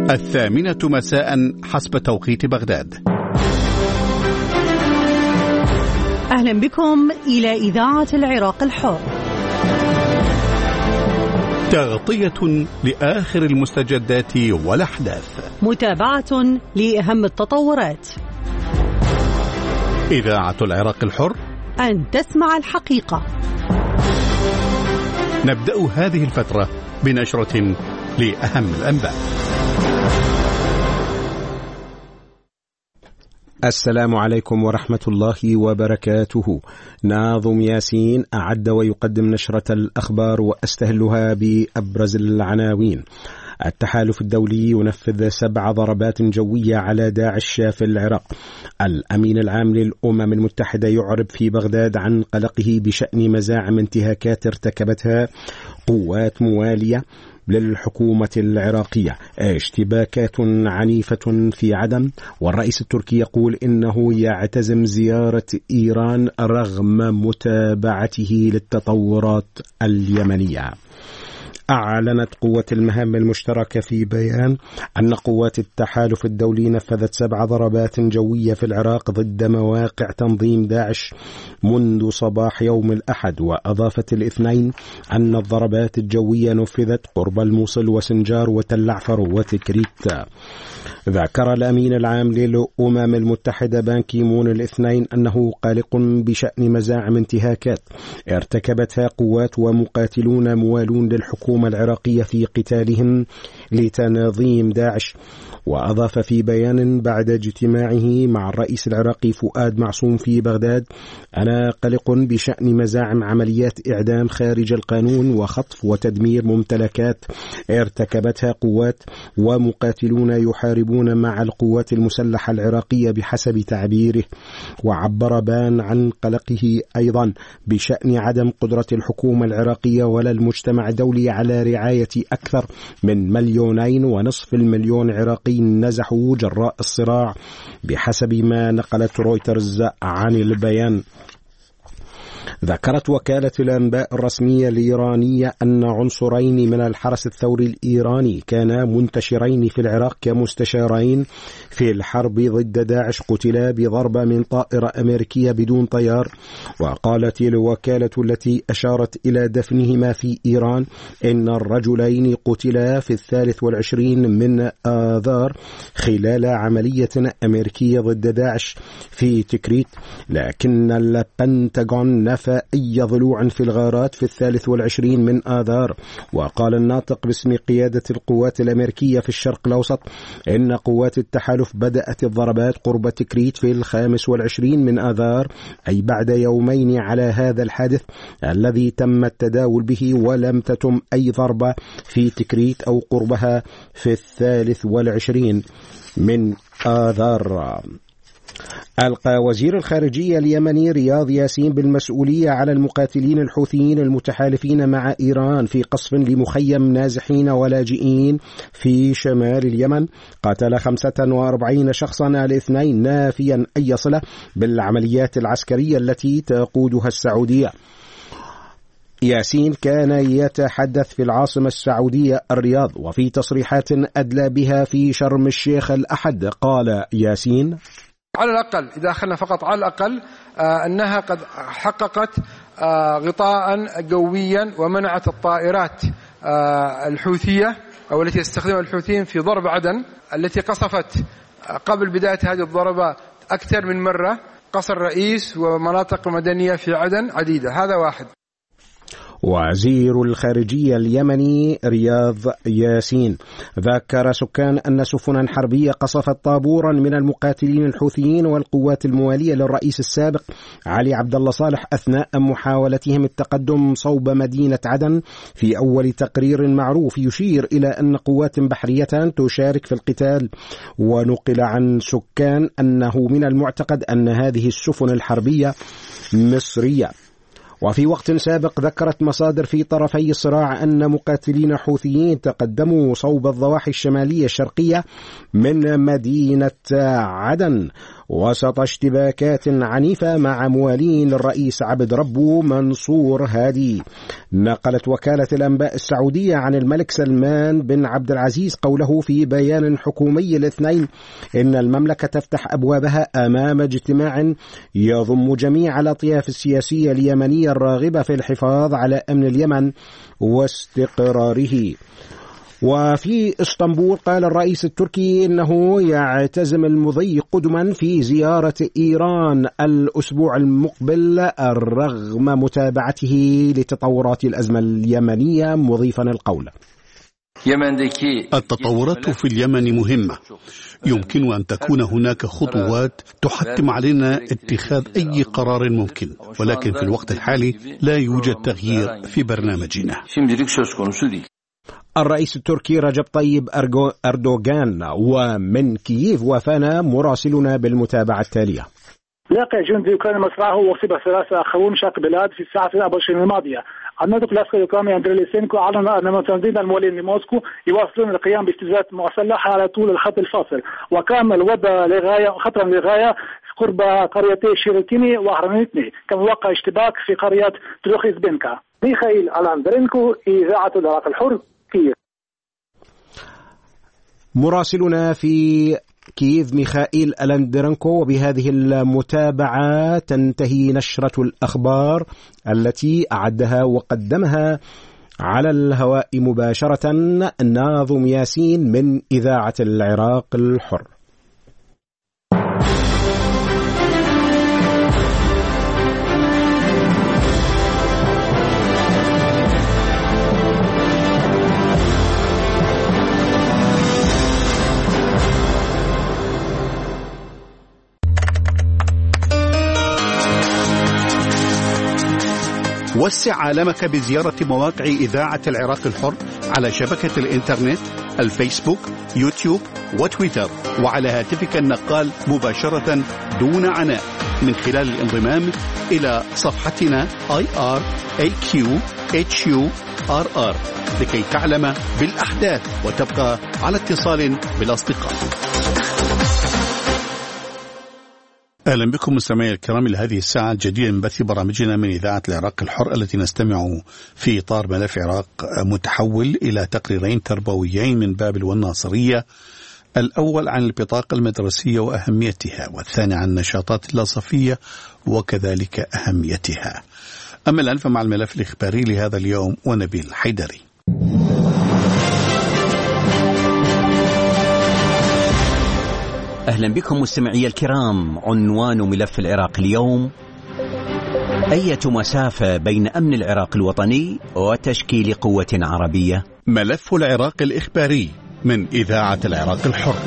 الثامنة مساء حسب توقيت بغداد. أهلا بكم إلى إذاعة العراق الحر. تغطية لآخر المستجدات والأحداث، متابعة لأهم التطورات. إذاعة العراق الحر، أن تسمع الحقيقة. نبدأ هذه الفترة بنشرة لأهم الأنباء. السلام عليكم ورحمة الله وبركاته. ناظم ياسين أعد ويقدم نشرة الأخبار وأستهلها بأبرز العناوين. التحالف الدولي ينفذ 7 ضربات جوية على داعش في العراق. الأمين العام للأمم المتحدة يعرب في بغداد عن قلقه بشأن مزاعم انتهاكات ارتكبتها قوات موالية للحكومة العراقية. اشتباكات عنيفة في عدن، والرئيس التركي يقول إنه يعتزم زيارة إيران رغم متابعته للتطورات اليمنية. أعلنت قوة المهام المشتركة في بيان أن قوات التحالف الدولي نفذت 7 ضربات جوية في العراق ضد مواقع تنظيم داعش منذ صباح يوم الأحد، وأضافت الاثنين أن الضربات الجوية نفذت قرب الموصل وسنجار وتل عفر وتكريت. ذكر الأمين العام للأمم المتحدة بان كي مون الاثنين أنه قلق بشأن مزاعم انتهاكات ارتكبتها قوات ومقاتلون موالون للحكومة العراقية في قتالهم لتنظيم داعش. وأضاف في بيان بعد اجتماعه مع الرئيس العراقي فؤاد معصوم في بغداد: أنا قلق بشأن مزاعم عمليات إعدام خارج القانون وخطف وتدمير ممتلكات ارتكبتها قوات ومقاتلون يحاربون مع القوات المسلحة العراقية بحسب تعبيره. وعبر بان عن قلقه أيضا بشأن عدم قدرة الحكومة العراقية ولا المجتمع الدولي على رعاية أكثر من 2.5 مليون عراقي نزحوا جراء الصراع بحسب ما نقلت رويترز عن البيان. ذكرت وكالة الأنباء الرسمية الإيرانية أن عنصرين من الحرس الثوري الإيراني كانا منتشرين في العراق كمستشارين في الحرب ضد داعش قتلا بضربة من طائرة أمريكية بدون طيار. وقالت الوكالة التي أشارت إلى دفنهما في إيران إن الرجلين قتلا في 23 من آذار خلال عملية أمريكية ضد داعش في تكريت، لكن البنتاغون نفى أي ضلوع في الغارات في 23 من آذار. وقال الناطق باسم قيادة القوات الأمريكية في الشرق الأوسط إن قوات التحالف بدأت الضربات قرب تكريت في 25 من آذار، أي بعد يومين على هذا الحادث الذي تم التداول به، ولم تتم أي ضربة في تكريت أو قربها في 23 من آذار. ألقى وزير الخارجية اليمني رياض ياسين بالمسؤولية على المقاتلين الحوثيين المتحالفين مع إيران في قصف لمخيم نازحين ولاجئين في شمال اليمن. قتل 45 شخصا، الاثنين نافيا أي صلة بالعمليات العسكرية التي تقودها السعودية. ياسين كان يتحدث في العاصمة السعودية الرياض، وفي تصريحات أدلى بها في شرم الشيخ الأحد قال ياسين: على الأقل إذا أخذنا فقط على الأقل أنها قد حققت غطاء جويا ومنعت الطائرات الحوثية أو التي يستخدمها الحوثيين في ضرب عدن التي قصفت قبل بداية هذه الضربة أكثر من مرة قصر رئيس ومناطق مدنية في عدن عديدة. هذا واحد. وزير الخارجية اليمني رياض ياسين ذكر سكان أن سفنا حربية قصفت طابورا من المقاتلين الحوثيين والقوات الموالية للرئيس السابق علي عبد الله صالح أثناء محاولتهم التقدم صوب مدينة عدن، في أول تقرير معروف يشير إلى أن قوات بحرية تشارك في القتال. ونقل عن سكان أنه من المعتقد أن هذه السفن الحربية مصرية. وفي وقت سابق ذكرت مصادر في طرفي الصراع أن مقاتلين حوثيين تقدموا صوب الضواحي الشمالية الشرقية من مدينة عدن. وسط اشتباكات عنيفة مع موالين الرئيس عبد ربه منصور هادي. نقلت وكالة الأنباء السعودية عن الملك سلمان بن عبد العزيز قوله في بيان حكومي الاثنين إن المملكة تفتح أبوابها أمام اجتماع يضم جميع الأطياف السياسية اليمنية الراغبة في الحفاظ على أمن اليمن واستقراره. وفي اسطنبول قال الرئيس التركي إنه يعتزم المضي قدما في زيارة إيران الأسبوع المقبل رغم متابعته لتطورات الأزمة اليمنية، مضيفا القول: التطورات في اليمن مهمة، يمكن أن تكون هناك خطوات تحتم علينا اتخاذ أي قرار ممكن، ولكن في الوقت الحالي لا يوجد تغيير في برنامجنا. الرئيس التركي رجب طيب أردوغان ومن كييف وافانا مراسلنا بالمتابعة التالية. لاقى جندي أوكراني مصرعه وأصيب 3 آخرون شرق البلاد في الساعة 24 الماضية. الناطق العسكري الأوكراني أندري ليسينكو أعلن أن المتنظمين الموالين لموسكو يواصلون القيام باجتيازات مسلحة على طول الخط الفاصل، وكان الوضع خطرا للغاية قرب قريتي شيروتيني وأهرانيتني، كما وقع اشتباك في قرية تروخيزبينكا. ميخائيل ألاندرينكو، إذاعة العراق الحر، كييف. مراسلنا في كييف ميخائيل ألاندرينكو. وبهذه المتابعة تنتهي نشرة الأخبار التي أعدها وقدمها على الهواء مباشرة ناظم ياسين من إذاعة العراق الحر. وسع عالمك بزيارة مواقع إذاعة العراق الحر على شبكة الإنترنت، الفيسبوك، يوتيوب وتويتر، وعلى هاتفك النقال مباشرة دون عناء من خلال الانضمام إلى صفحتنا IRAQHURR لكي تعلم بالأحداث وتبقى على اتصال بالأصدقاء. أهلا بكم مستمعي الكرام لهذه الساعة الجديدة من بث برامجنا من إذاعة العراق الحر، التي نستمع في إطار ملف عراق متحول إلى تقريرين تربويين من بابل والناصرية، الأول عن البطاقة المدرسية وأهميتها، والثاني عن النشاطات اللاصفية وكذلك أهميتها. أما الآن فمع الملف الإخباري لهذا اليوم ونبيل حيدري. أهلا بكم مستمعي الكرام. عنوان ملف العراق اليوم: أية مسافة بين أمن العراق الوطني وتشكيل قوة عربية. ملف العراق الإخباري من إذاعة العراق الحر.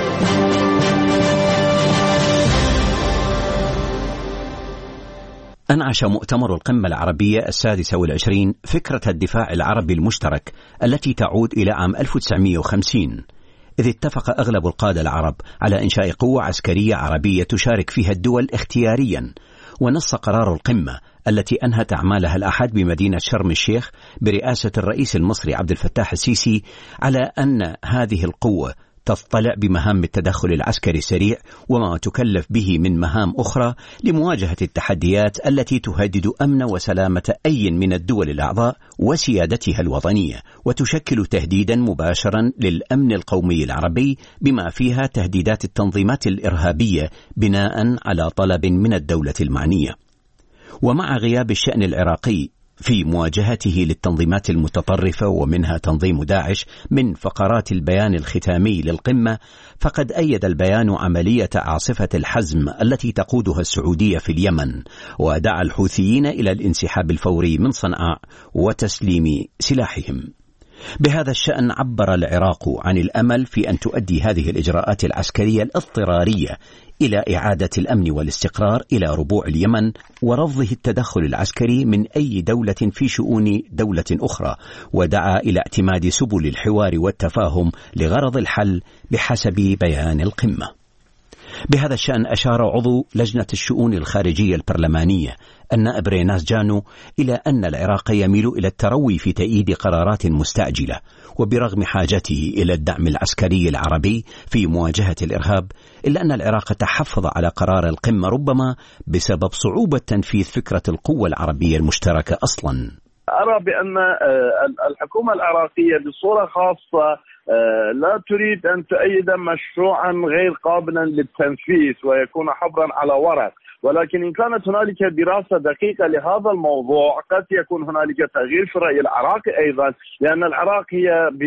أنعش مؤتمر القمة العربية 26 فكرة الدفاع العربي المشترك التي تعود إلى عام 1950، إذ اتفق أغلب القادة العرب على إنشاء قوة عسكرية عربية تشارك فيها الدول اختياريا. ونص قرار القمة التي أنهت أعمالها الأحد بمدينة شرم الشيخ برئاسة الرئيس المصري عبد الفتاح السيسي على أن هذه القوة تطلع بمهام التدخل العسكري السريع وما تكلف به من مهام أخرى لمواجهة التحديات التي تهدد أمن وسلامة أي من الدول الأعضاء وسيادتها الوطنية، وتشكل تهديدا مباشرا للأمن القومي العربي بما فيها تهديدات التنظيمات الإرهابية بناء على طلب من الدولة المعنية. ومع غياب الشأن العراقي في مواجهته للتنظيمات المتطرفة ومنها تنظيم داعش من فقرات البيان الختامي للقمة، فقد أيد البيان عملية عاصفة الحزم التي تقودها السعودية في اليمن، ودعا الحوثيين إلى الانسحاب الفوري من صنعاء وتسليم سلاحهم. بهذا الشأن عبر العراق عن الأمل في أن تؤدي هذه الإجراءات العسكرية الاضطرارية إلى إعادة الأمن والاستقرار إلى ربوع اليمن ورفضه التدخل العسكري من أي دولة في شؤون دولة أخرى، ودعا إلى اعتماد سبل الحوار والتفاهم لغرض الحل بحسب بيان القمة. بهذا الشأن أشار عضو لجنة الشؤون الخارجية البرلمانية النائب ريناس جانو إلى أن العراق يميل إلى التروي في تأييد قرارات مستعجلة، وبرغم حاجته إلى الدعم العسكري العربي في مواجهة الإرهاب، إلا أن العراق تحفظ على قرار القمة ربما بسبب صعوبة تنفيذ فكرة القوة العربية المشتركة أصلا. أرى بأن الحكومة العراقية بصورة خاصة لا تريد أن تؤيد مشروعا غير قابلا للتنفيذ ويكون حبرا على ورق، ولكن إن كانت هنالك دراسة دقيقة لهذا الموضوع قد يكون هنالك تغيير في الرأي العراقي أيضا، لأن العراق هي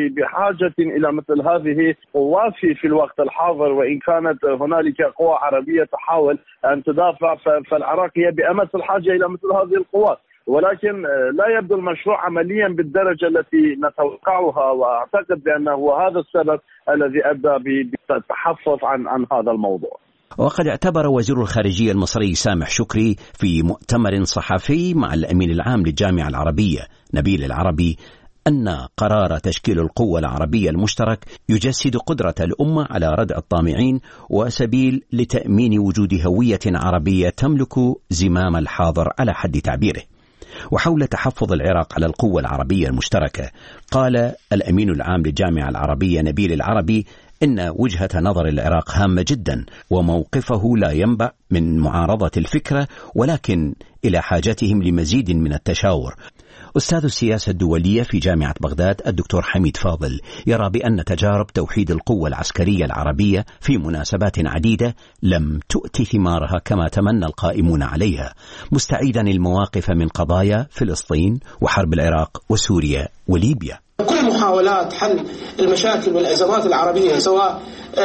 بحاجة إلى مثل هذه قوات في الوقت الحاضر، وإن كانت هنالك قوى عربية تحاول أن تدافع فالعراق هي بأمس الحاجة إلى مثل هذه القوات، ولكن لا يبدو المشروع عمليا بالدرجة التي نتوقعها، وأعتقد بأنه هذا السبب الذي أدى بالتحفظ عن هذا الموضوع. وقد اعتبر وزير الخارجية المصري سامح شكري في مؤتمر صحفي مع الأمين العام للجامعة العربية نبيل العربي أن قرار تشكيل القوة العربية المشترك يجسد قدرة الأمة على ردع الطامعين وسبيل لتأمين وجود هوية عربية تملك زمام الحاضر على حد تعبيره. وحول تحفظ العراق على القوة العربية المشتركة، قال الأمين العام للجامعة العربية نبيل العربي إن وجهة نظر العراق هامة جدا، وموقفه لا ينبع من معارضة الفكرة ولكن إلى حاجتهم لمزيد من التشاور. أستاذ السياسة الدولية في جامعة بغداد الدكتور حميد فاضل يرى بأن تجارب توحيد القوة العسكرية العربية في مناسبات عديدة لم تؤتي ثمارها كما تمنى القائمون عليها، مستعيدا المواقف من قضايا فلسطين وحرب العراق وسوريا وليبيا. كل محاولات حل المشاكل والأزمات العربية، سواء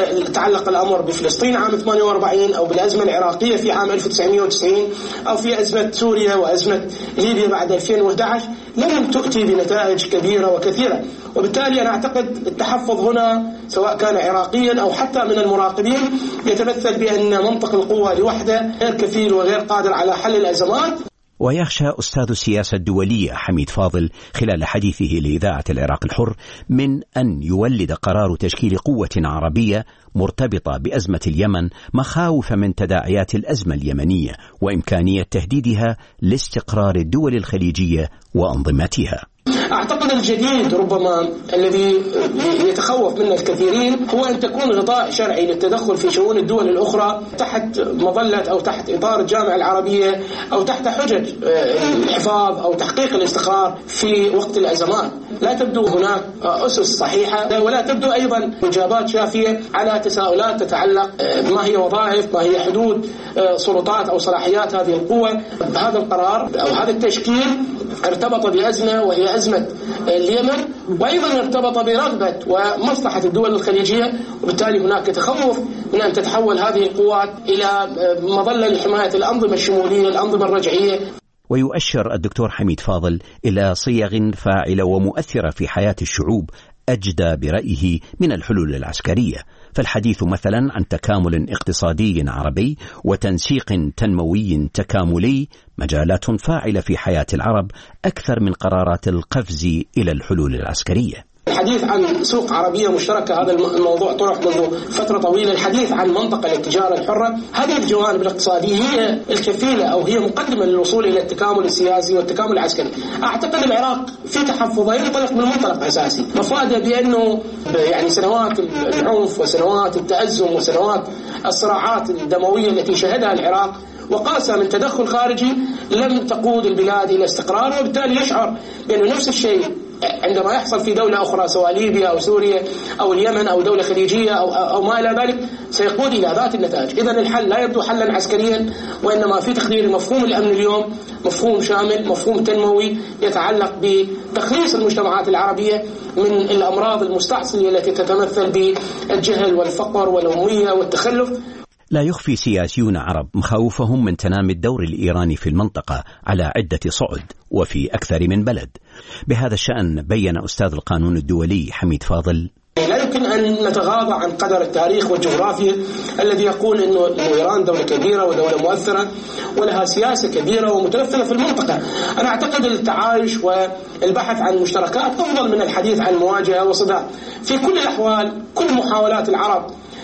تعلق الأمر بفلسطين عام 48 أو بالأزمة العراقية في عام 1990 أو في أزمة سوريا وأزمة ليبيا بعد 2011، لم تؤتي بنتائج كبيرة وكثيرة. وبالتالي أنا أعتقد التحفظ هنا سواء كان عراقيا أو حتى من المراقبين يتمثل بأن منطق القوة لوحده غير كفيل وغير قادر على حل الأزمات. ويخشى أستاذ السياسة الدولية حميد فاضل خلال حديثه لإذاعة العراق الحر من أن يولد قرار تشكيل قوة عربية مرتبطة بأزمة اليمن مخاوف من تداعيات الأزمة اليمنية وإمكانية تهديدها لاستقرار الدول الخليجية وأنظمتها. أعتقد الجديد ربما الذي يتخوف منه الكثيرين هو أن تكون غطاء شرعي للتدخل في شؤون الدول الأخرى تحت مظلة أو تحت إطار الجامعة العربية أو تحت حجج الحفاظ أو تحقيق الاستقرار في وقت الأزمات. لا تبدو هناك أسس صحيحة ولا تبدو أيضا إجابات شافية على تساؤلات تتعلق ما هي وظائف، ما هي حدود سلطات أو صلاحيات هذه القوة. هذا القرار أو هذا التشكيل ارتبط بأزمة وهي أزمة اليمن، وأيضا ارتبط برغبة ومصلحة الدول الخليجية، وبالتالي هناك تخوف من أن تتحول هذه القوات إلى مظلة لحماية الأنظمة الشمولية، الأنظمة الرجعية. ويؤشر الدكتور حميد فاضل إلى صيغ فاعلة ومؤثرة في حياة الشعوب أجدى برأيه من الحلول العسكرية، فالحديث مثلا عن تكامل اقتصادي عربي وتنسيق تنموي تكاملي مجالات فاعلة في حياة العرب أكثر من قرارات القفز إلى الحلول العسكرية. الحديث عن سوق عربية مشتركة، هذا الموضوع طرح منذ فترة طويلة. الحديث عن منطقة للتجارة الحرة، هذه الجوانب الاقتصادية هي الكفيلة أو هي مقدمة للوصول إلى التكامل السياسي والتكامل العسكري. أعتقد العراق في تحفظه ينطلق من منطلق أساسي مفاده بأنه يعني سنوات العنف وسنوات التأزم وسنوات الصراعات الدموية التي شهدها العراق وقاسها من تدخل خارجي لم تقود البلاد إلى استقرار، وبالتالي يشعر بأنه نفس الشيء عندما يحصل في دولة أخرى سواء ليبيا أو سوريا أو اليمن أو دولة خليجية أو ما إلى ذلك سيقود إلى ذات النتائج. إذن الحل لا يبدو حلا عسكريا، وإنما في تقدير مفهوم الأمن اليوم مفهوم شامل، مفهوم تنموي يتعلق بتخليص المجتمعات العربية من الأمراض المستعصية التي تتمثل بالجهل والفقر والأمية والتخلف. لا يخفي سياسيون عرب مخاوفهم من تنامي الدور الإيراني في المنطقة على عدة صعد وفي أكثر من بلد. بهذا الشأن بيّن أستاذ القانون الدولي حميد فاضل: لا يمكن أن نتغاضى عن قدر التاريخ والجغرافيا الذي يقول إنه إيران دولة كبيرة ودولة مؤثرة ولها سياسة كبيرة ومتنفذة في المنطقة. أنا أعتقد التعايش والبحث عن مشتركات أفضل من الحديث عن مواجهة وصدام. في كل الأحوال كل محاولات العرب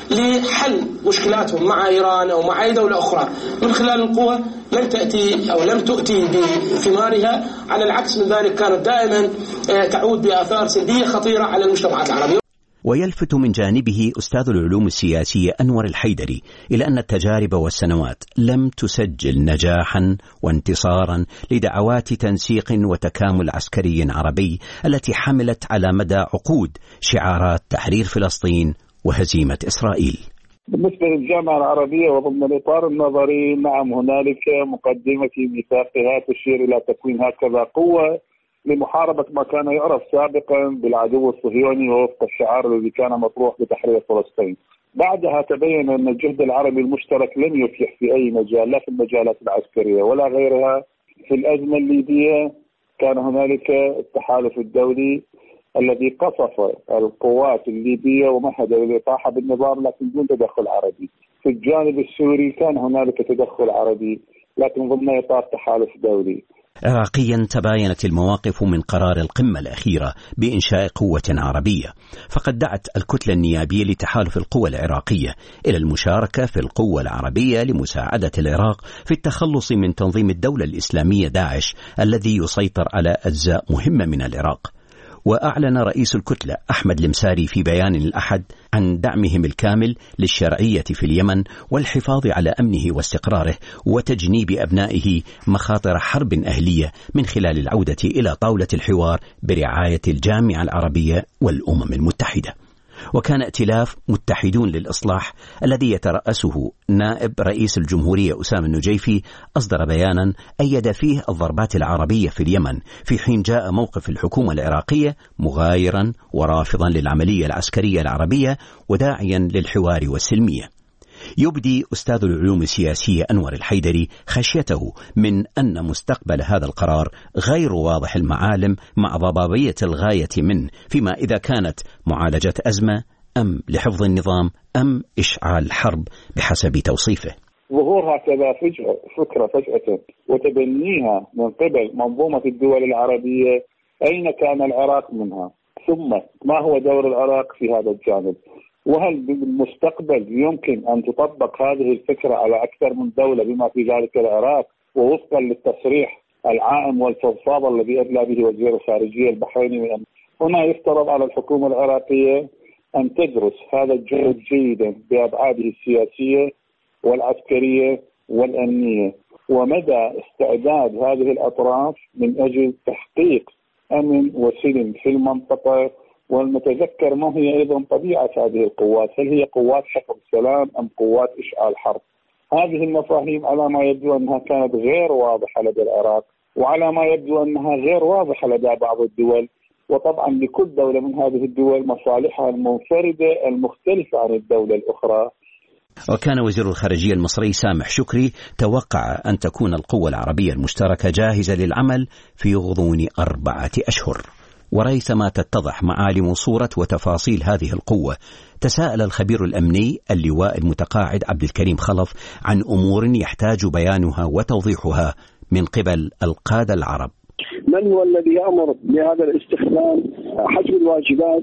لحل مشكلاتهم مع إيران أو مع أي دولة أخرى من خلال القوة لن تأتي أو لم تؤتي بثمارها. على العكس من ذلك كانت دائما تعود بآثار سلبية خطيرة على المجتمعات العربية. ويلفت من جانبه أستاذ العلوم السياسية أنور الحيدري إلى أن التجارب والسنوات لم تسجل نجاحا وانتصارا لدعوات تنسيق وتكامل عسكري عربي التي حملت على مدى عقود شعارات تحرير فلسطين وهزيمة إسرائيل. بالنسبة للجامعة العربية وضمن الإطار النظري، نعم هنالك مقدمة في ميثاقها تشير إلى تكوين هكذا قوة لمحاربة ما كان يعرف سابقا بالعدو الصهيوني ووفق الشعار الذي كان مطروح بتحرير فلسطين. بعدها تبين أن الجهد العربي المشترك لم يفلح في أي مجال، لا في المجالات العسكرية ولا غيرها. في الأزمة الليبية كان هنالك التحالف الدولي الذي قصف القوات الليبية ومهد للإطاحة بالنظام لكن دون تدخل عربي. في الجانب السوري كان هنالك تدخل عربي لكن ضمن إطار تحالف دولي. عراقيا تباينت المواقف من قرار القمة الأخيرة بإنشاء قوة عربية، فقد دعت الكتلة النيابية لتحالف القوى العراقية إلى المشاركة في القوة العربية لمساعدة العراق في التخلص من تنظيم الدولة الإسلامية داعش الذي يسيطر على أجزاء مهمة من العراق. وأعلن رئيس الكتلة أحمد المساري في بيان الأحد عن دعمهم الكامل للشرعية في اليمن والحفاظ على أمنه واستقراره وتجنيب أبنائه مخاطر حرب أهلية من خلال العودة إلى طاولة الحوار برعاية الجامعة العربية والأمم المتحدة. وكان ائتلاف متحدون للإصلاح الذي يترأسه نائب رئيس الجمهورية أسامة النجيفي أصدر بيانا أيد فيه الضربات العربية في اليمن، في حين جاء موقف الحكومة العراقية مغايرا ورافضا للعملية العسكرية العربية وداعيا للحوار والسلمية. يبدي أستاذ العلوم السياسية أنور الحيدري خشيته من أن مستقبل هذا القرار غير واضح المعالم مع ضبابية الغاية منه، فيما إذا كانت معالجة أزمة أم لحفظ النظام أم إشعال حرب بحسب توصيفه. ظهور هكذا فكرة فجأة وتبنيها من قبل منظومة الدول العربية، أين كان العراق منها؟ ثم ما هو دور العراق في هذا الجانب؟ وهل بالمستقبل يمكن أن تطبق هذه الفكرة على أكثر من دولة بما في ذلك العراق؟ ووفقا للتصريح العائم والفضفاض الذي أدلى به وزير الخارجية البحريني، هنا يفترض على الحكومة العراقية أن تدرس هذا الجهد جيدا بأبعاده السياسية والعسكرية والأمنية ومدى استعداد هذه الأطراف من أجل تحقيق أمن وسلم في المنطقة. والمتذكر ما هي أيضا طبيعة هذه القوات، هل هي قوات حفظ سلام أم قوات إشعال حرب؟ هذه المفاهيم على ما يبدو أنها كانت غير واضحة لدى العراق، وعلى ما يبدو أنها غير واضحة لدى بعض الدول. وطبعا لكل دولة من هذه الدول مصالحها المنفردة المختلفة عن الدولة الأخرى. وكان وزير الخارجية المصري سامح شكري توقع أن تكون القوة العربية المشتركة جاهزة للعمل في غضون 4 أشهر. وريثما تتضح معالم صورة وتفاصيل هذه القوة، تساءل الخبير الأمني اللواء المتقاعد عبد الكريم خلف عن أمور يحتاج بيانها وتوضيحها من قبل القادة العرب. من هو الذي يأمر بهذا الاستخدام؟ حجم الواجبات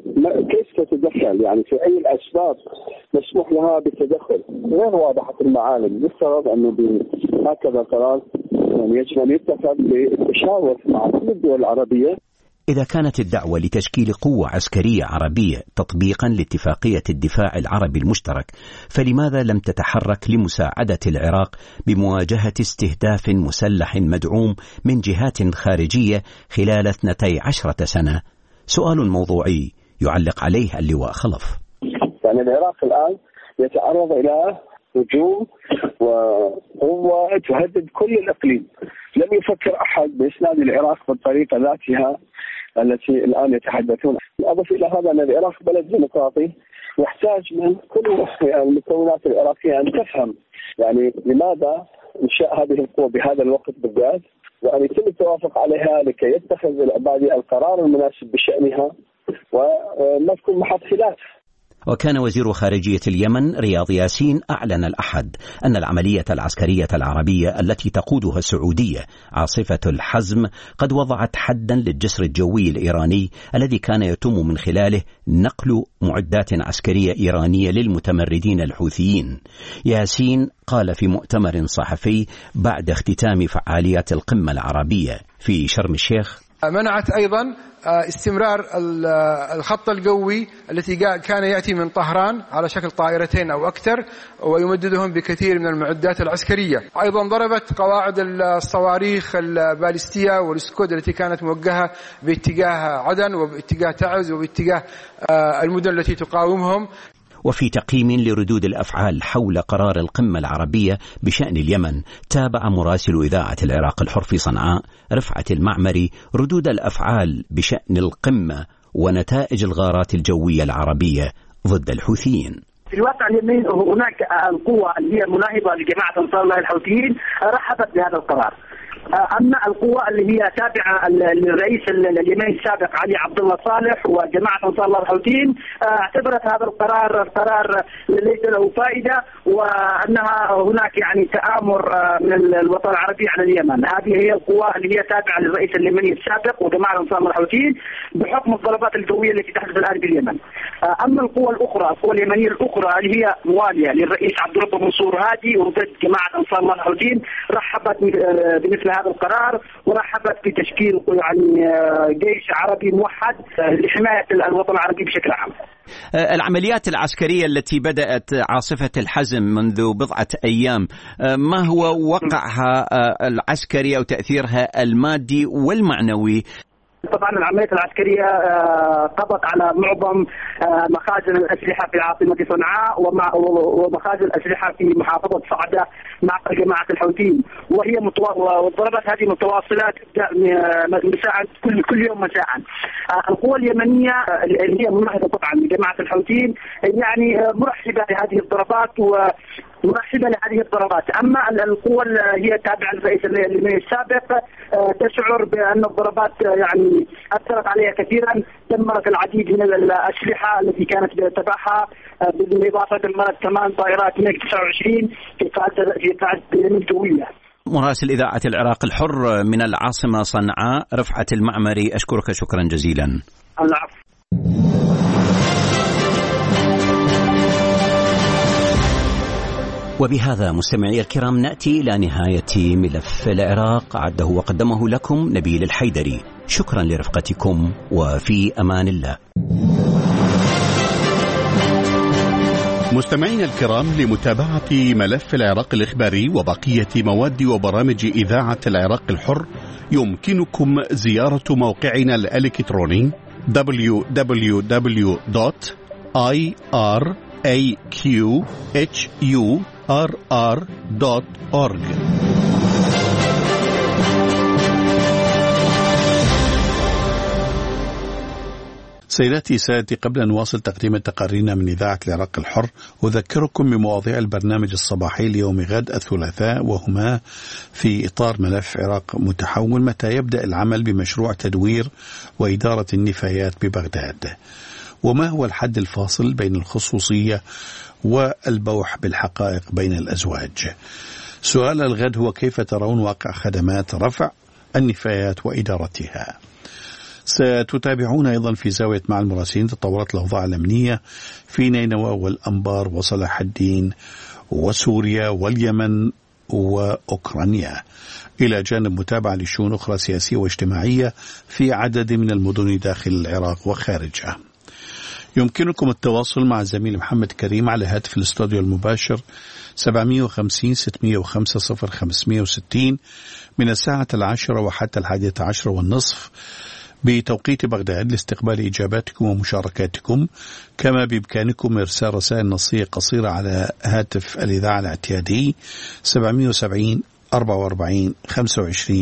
كيف تتدخل؟ يعني في أي الأسباب مسموح لها بالتدخل؟ غير واضحة المعالم. يفترض أنه بهكذا قرار يجب أن يتخذ بالتشاور مع كل الدول العربية. إذا كانت الدعوة لتشكيل قوة عسكرية عربية تطبيقا لاتفاقية الدفاع العربي المشترك، فلماذا لم تتحرك لمساعدة العراق بمواجهة استهداف مسلح مدعوم من جهات خارجية خلال 12 سنة؟ سؤال موضوعي يعلق عليه اللواء خلف. يعني العراق الآن يتعرض إلى هجوم وقوة تهدد كل الإقليم. لم يفكر أحد بإسناد العراق بالطريقة ذاتها التي الآن يتحدثون. أضف إلى هذا أن العراق بلد ديمقراطي يحتاج من كل المكونات العراقية أن تفهم يعني لماذا إنشاء هذه القوة بهذا الوقت بالذات، وأن يتم التوافق عليها لكي يتخذ العبادي القرار المناسب بشأنها وما تكون محط خلاف. وكان وزير خارجية اليمن رياض ياسين أعلن الأحد أن العملية العسكرية العربية التي تقودها السعودية عاصفة الحزم قد وضعت حدا للجسر الجوي الإيراني الذي كان يتم من خلاله نقل معدات عسكرية إيرانية للمتمردين الحوثيين. ياسين قال في مؤتمر صحفي بعد اختتام فعاليات القمة العربية في شرم الشيخ: منعت أيضا استمرار الخط الجوي التي كان يأتي من طهران على شكل طائرتين أو أكثر ويمددهم بكثير من المعدات العسكرية. أيضا ضربت قواعد الصواريخ البالستية والسكود التي كانت موجهة باتجاه عدن وباتجاه تعز وباتجاه المدن التي تقاومهم. وفي تقييم لردود الأفعال حول قرار القمة العربية بشأن اليمن، تابع مراسل إذاعة العراق الحر في صنعاء رفعت المعمري ردود الأفعال بشأن القمة ونتائج الغارات الجوية العربية ضد الحوثيين. في الواقع اليمين هناك القوة اللي هي مناهضة لجماعة أنصار الله الحوثيين رحبت بهذا القرار. أما القوى اللي هي تابعة للرئيس اليمني السابق علي عبد الله صالح وجماعة أنصار الله الحوثيين اعتبرت هذا القرار ليس له فائدة، وأنها هناك يعني تآمر من الوطن العربي على اليمن. هذه هي القوى اللي هي تابعة للرئيس اليمني السابق وجماعة أنصار الله الحوثيين بحكم الضربات الجوية التي تحدث الآن باليمن. أما القوى الأخرى، القوى اليمنية الأخرى اللي هي موالية للرئيس عبد الرب منصور هادي وضد جماعة أنصار الله الحوثيين رحبت بمثل هذا القرار ورحبت بتشكيل يعني جيش عربي موحد لحماية الوطن العربي بشكل عام. العمليات العسكرية التي بدأت عاصفة الحزم منذ بضعة أيام، ما هو وقعها العسكري أو تأثيرها المادي والمعنوي؟ طبعا العمليات العسكرية قضت على معظم مخازن الأسلحة في عاصمة صنعاء ومخازن الأسلحة في محافظة صعدة مع جماعة الحوثيين، والضربات هذه متواصلة مساء كل يوم مساء. القوى اليمنية اللي هي مناهضة طبعا لجماعة الحوثيين يعني مرحبة بهذه الضربات مرحبة لهذه الضربات. أما القوى اللي هي تابعة للرئيس اليمني السابق تشعر بأن الضربات يعني أثرت عليها كثيرا، دمرت العديد من الأسلحة التي كانت تبعها، بالإضافة دمرت كمان طائرات ميج 29 في قاعدة اليمن الجوية. مراسل إذاعة العراق الحر من العاصمة صنعاء رفعت المعمري، أشكرك شكرا جزيلا. العفو. وبهذا مستمعي الكرام نأتي إلى نهاية ملف العراق، عده وقدمه لكم نبيل الحيدري. شكرا لرفقتكم وفي أمان الله. مستمعينا الكرام، لمتابعة ملف العراق الإخباري وبقية مواد وبرامج إذاعة العراق الحر يمكنكم زيارة موقعنا الإلكتروني www.iraqhurr.org. سيداتي سادتي، قبل أن نواصل تقديم تقاريرنا من إذاعة العراق الحر، أذكركم بمواضيع البرنامج الصباحي ليوم غد الثلاثاء، وهما في إطار ملف عراق متحول، متى يبدأ العمل بمشروع تدوير وإدارة النفايات ببغداد، وما هو الحد الفاصل بين الخصوصية والبوح بالحقائق بين الأزواج. سؤال الغد هو كيف ترون واقع خدمات رفع النفايات وإدارتها. ستتابعون أيضا في زاوية مع المراسلين تطورات الأوضاع الأمنية في نينوى والأنبار وصلاح الدين وسوريا واليمن وأوكرانيا، إلى جانب متابعة لشؤون أخرى سياسية واجتماعية في عدد من المدن داخل العراق وخارجها. يمكنكم التواصل مع الزميل محمد كريم على هاتف الاستوديو المباشر 750-605-0560 من الساعة 10 وحتى 11:30 بتوقيت بغداد لاستقبال إجاباتكم ومشاركاتكم، كما بإمكانكم إرسال رسائل نصية قصيرة على هاتف الإذاعة الاعتيادي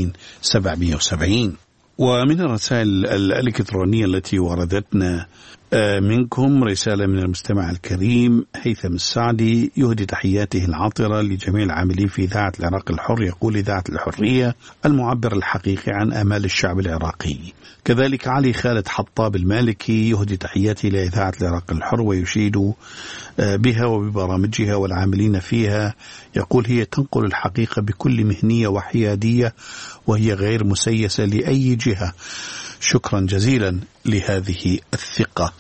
770-44-25-770. ومن الرسائل الإلكترونية التي وردتنا منكم رسالة من المستمع الكريم هيثم السعدي، يهدي تحياته العاطرة لجميع العاملين في إذاعة العراق الحر. يقول: إذاعة الحرية المعبر الحقيقي عن آمال الشعب العراقي. كذلك علي خالد حطاب المالكي يهدي تحياته لإذاعة العراق الحر ويشيد بها وببرامجها والعاملين فيها. يقول: هي تنقل الحقيقة بكل مهنية وحيادية وهي غير مسيسة لأي جهة. شكرا جزيلا لهذه الثقة.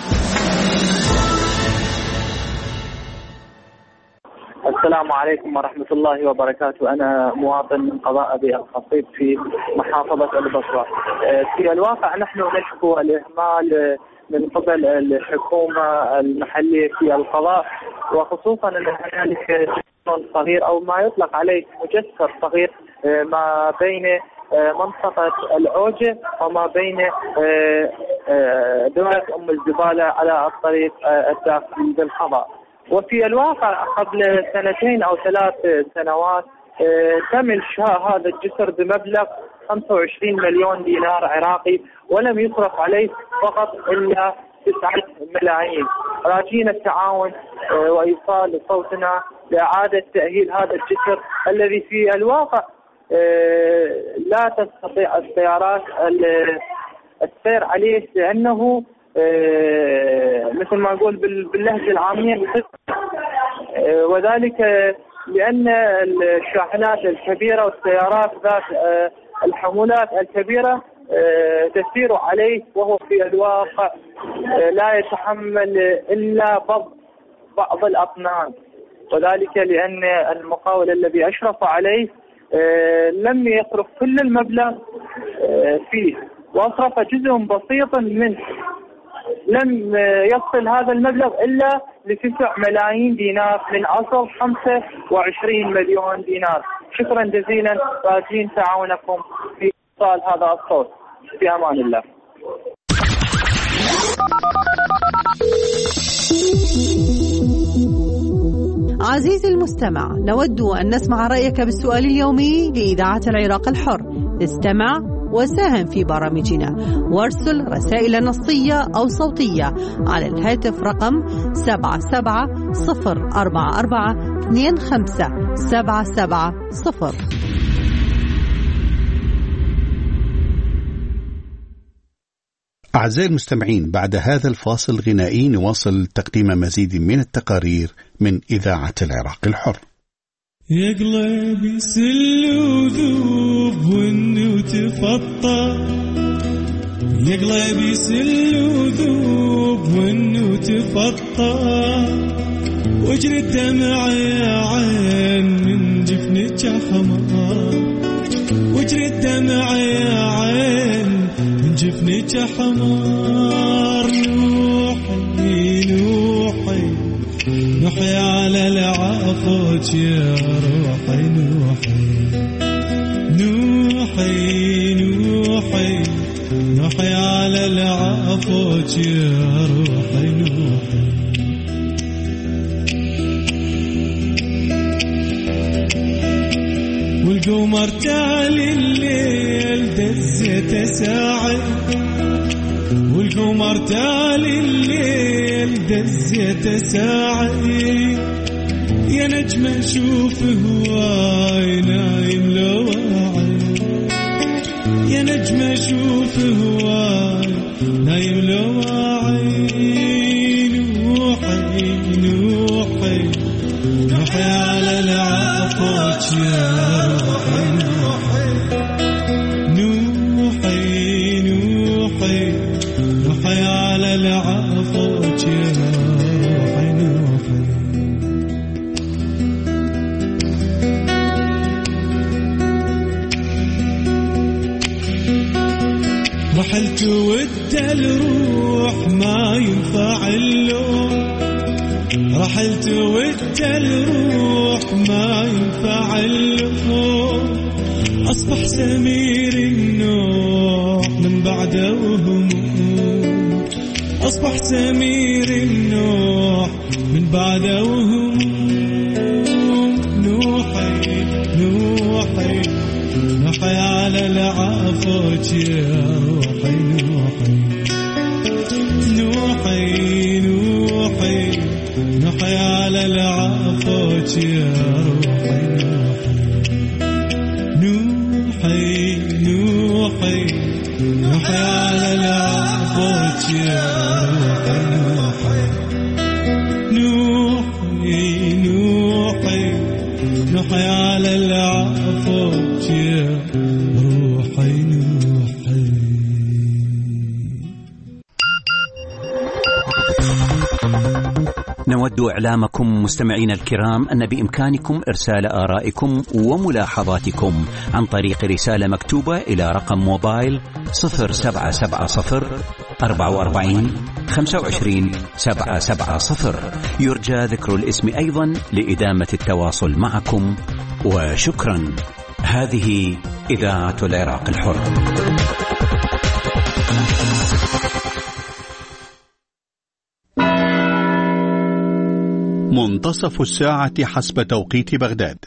السلام عليكم ورحمة الله وبركاته. أنا مواطن من قضاء أبي الخطيب في محافظة البصرة. في الواقع نحن نشكو الإهمال من قبل الحكومة المحلية في القضاء، وخصوصا أن هنالك جسر صغير أو ما يطلق عليه مجسر صغير ما بين منطقة العوجة وما بين دورة أم الزبالة على الطريق الداخلي بالقضاء. وفي الواقع قبل 2 أو 3 سنوات تم إنشاء هذا الجسر بمبلغ 25 مليون دينار عراقي، ولم يصرف عليه فقط إلا 9 ملايين. راجين التعاون وإيصال صوتنا لإعادة تأهيل هذا الجسر الذي في الواقع لا تستطيع السيارات السير عليه، لأنه مثل ما نقول باللهجة العامية، وذلك لأن الشاحنات الكبيرة والسيارات ذات الحمولات الكبيرة تسير عليه، وهو في الواقع لا يتحمل إلا بعض الأطنان، وذلك لأن المقاول الذي أشرف عليه لم يصرف كل المبلغ فيه، وأصرف جزء بسيط منه. لم يصل هذا المبلغ إلا ل9 ملايين دينار من أصل 25 مليون دينار. شكرا جزيلا، راجين تعاونكم في إيصال هذا الصوت. في أمان الله. عزيزي المستمع، نود أن نسمع رأيك بالسؤال اليومي لإذاعة العراق الحر. استمع وساهم في برامجنا وارسل رسائل نصية أو صوتية على الهاتف رقم 77044257770. أعزائي المستمعين، بعد هذا الفاصل الغنائي نواصل تقديم مزيد من التقارير من إذاعة العراق الحر. يا قلبي سل وذوب ون وتفطر، يا قلبي سل وذوب ون وتفطر، واجري الدمع يا عين من جفنك حمار، واجري الدمع يا عين من جفنك حمار. نوحي نوحي نوحي على العافوت يا روحي، نوحي نوحي نوحي نوحي على العافوت يا روحي، نوحي والقمر تالي الليل دزت ساعد، والقمر تالي الليل دزت ساعد، يا نجم اشوف هواي نايم لو واعي، يا نجم اشوف هواي نايم لو واعي. نوحي نوحي نوحي على العافوت يا روحي، نوحي نوحي نوحي نوحي على العافوت يا روحي، نوحي رحلت ود الروح ما ينفع اللوم، رحلت ود الروح ما ينفع اللوم، أصبح سمير النوح من بعده وهموم، أصبح سمير النوح من بعده وهموم. نوحي نوحي نوحي على العافوت يا روحي، نوحي نوحي نوحي على العفوك يا روحي نوحي نوحي نوحي على العفوك يا روحي نوحي نوحي نوحي على العفوك يا روحي نوحي. نود إعلامكم مستمعين الكرام أن بإمكانكم إرسال آرائكم وملاحظاتكم عن طريق رسالة مكتوبة إلى رقم موبايل 0770 44 25 770. يرجى ذكر الاسم أيضا لإدامة التواصل معكم، وشكرا. هذه إذاعة العراق الحر. منتصف الساعة حسب توقيت بغداد.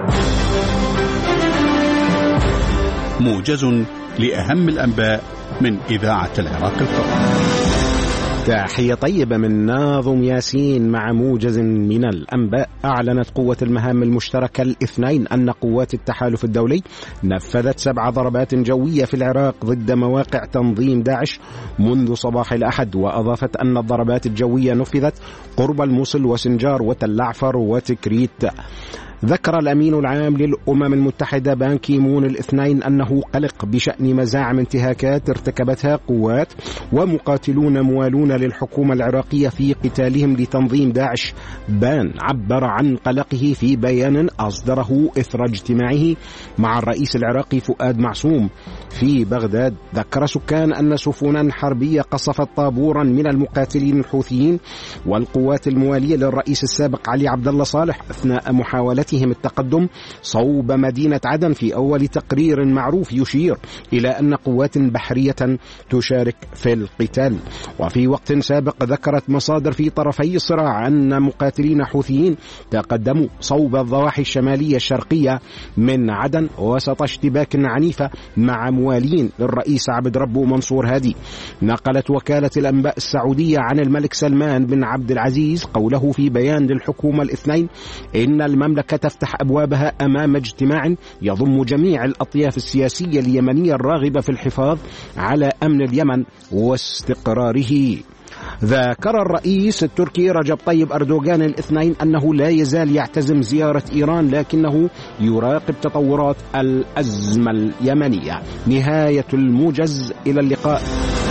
موجز لأهم الأنباء من إذاعة العراق الحر. تحية طيبة من ناظم ياسين مع موجز من الأنباء. أعلنت قوة المهام المشتركة الاثنين أن قوات التحالف الدولي نفذت 7 ضربات جوية في العراق ضد مواقع تنظيم داعش منذ صباح الأحد، وأضافت أن الضربات الجوية نفذت قرب الموصل وسنجار وتلعفر وتكريت. ذكر الأمين العام للأمم المتحدة بان كي مون الاثنين أنه قلق بشأن مزاعم انتهاكات ارتكبتها قوات ومقاتلون موالون للحكومة العراقية في قتالهم لتنظيم داعش. بان عبر عن قلقه في بيان أصدره إثر اجتماعه مع الرئيس العراقي فؤاد معصوم في بغداد. ذكر سكان أن سفنا حربية قصفت طابورا من المقاتلين الحوثيين والقوات الموالية للرئيس السابق علي عبد الله صالح أثناء محاولتهم التقدم صوب مدينة عدن في أول تقرير معروف يشير إلى أن قوات بحرية تشارك في القتال. وفي وقت سابق ذكرت مصادر في طرفي الصراع أن مقاتلين حوثيين تقدموا صوب الضواحي الشمالية الشرقية من عدن وسط اشتباك عنيفة مع موالين للرئيس عبد ربه منصور هادي. نقلت وكالة الأنباء السعودية عن الملك سلمان بن عبد العزيز قوله في بيان للحكومة الاثنين إن المملكة تفتح أبوابها أمام اجتماع يضم جميع الأطياف السياسية اليمنية الراغبة في الحفاظ على أمن اليمن واستقراره. ذكر الرئيس التركي رجب طيب أردوغان الاثنين أنه لا يزال يعتزم زيارة إيران لكنه يراقب تطورات الأزمة اليمنية. نهاية الموجز، إلى اللقاء.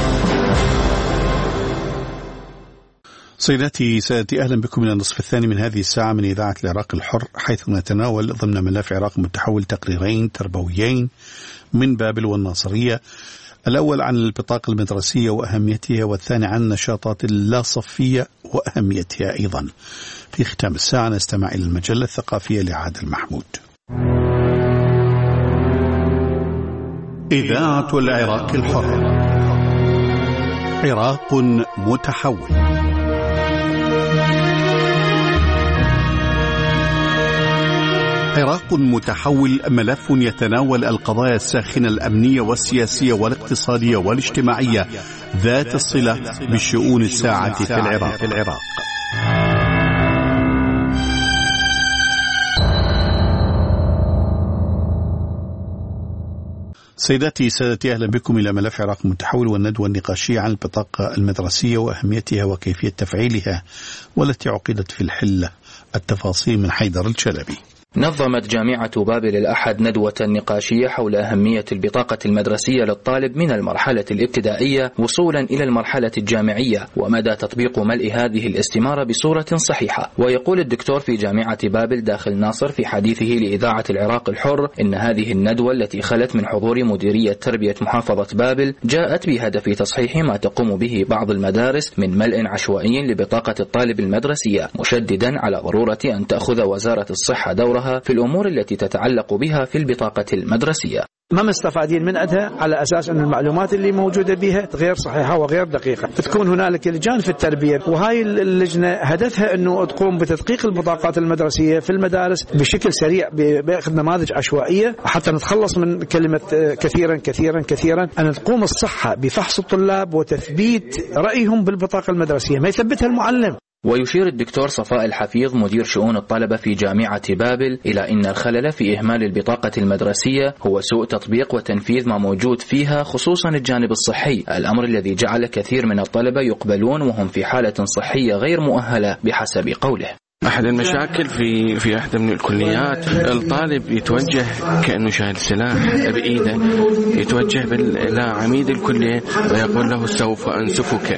سيداتي سادتي، أهلا بكم من النصف الثاني من هذه الساعة من إذاعة العراق الحر، حيث نتناول ضمن ملف عراق متحول تقريرين تربويين من بابل والناصرية. الأول عن البطاقة المدرسية وأهميتها، والثاني عن النشاطات اللاصفية وأهميتها أيضا. في ختام الساعة نستمع إلى المجلة الثقافية لعادل محمود. إذاعة العراق الحر، عراق متحول. عراق متحول ملف يتناول القضايا الساخنة الأمنية والسياسية والاقتصادية والاجتماعية ذات الصلة بالشؤون الساعة في العراق. سيداتي سادتي، أهلا بكم إلى ملف عراق متحول والندوة النقاشية عن البطاقة المدرسية وأهميتها وكيفية تفعيلها والتي عقدت في الحلة. التفاصيل من حيدر الشلبي. نظمت جامعة بابل الأحد ندوة نقاشية حول أهمية البطاقة المدرسية للطالب من المرحلة الابتدائية وصولا إلى المرحلة الجامعية ومدى تطبيق ملء هذه الاستمارة بصورة صحيحة. ويقول الدكتور في جامعة بابل داخل ناصر في حديثه لإذاعة العراق الحر إن هذه الندوة التي خلت من حضور مديرية تربية محافظة بابل جاءت بهدف تصحيح ما تقوم به بعض المدارس من ملء عشوائي لبطاقة الطالب المدرسية، مشددا على ضرورة أن تأخذ وزارة الصحة دورها في الأمور التي تتعلق بها في البطاقة المدرسية. ما مستفادين من عندها على أساس أن المعلومات اللي موجودة بها غير صحيحة وغير دقيقة. تكون هنالك لجان في التربية، وهاي اللجنة هدفها أنه تقوم بتدقيق البطاقات المدرسية في المدارس بشكل سريع بأخذ نماذج عشوائية حتى نتخلص من كلمة كثيرا أن تقوم الصحة بفحص الطلاب وتثبيت رأيهم بالبطاقة المدرسية، ما يثبتها المعلم. ويشير الدكتور صفاء الحفيظ مدير شؤون الطلبة في جامعة بابل إلى أن الخلل في إهمال البطاقة المدرسية هو سوء تطبيق وتنفيذ ما موجود فيها، خصوصا الجانب الصحي، الأمر الذي جعل كثير من الطلبة يقبلون وهم في حالة صحية غير مؤهلة بحسب قوله. أحد المشاكل في إحدى من الكليات الطالب يتوجه كأنه شايل سلاح بإيده، يتوجه إلى عميد الكلية ويقول له سوف أنسفك.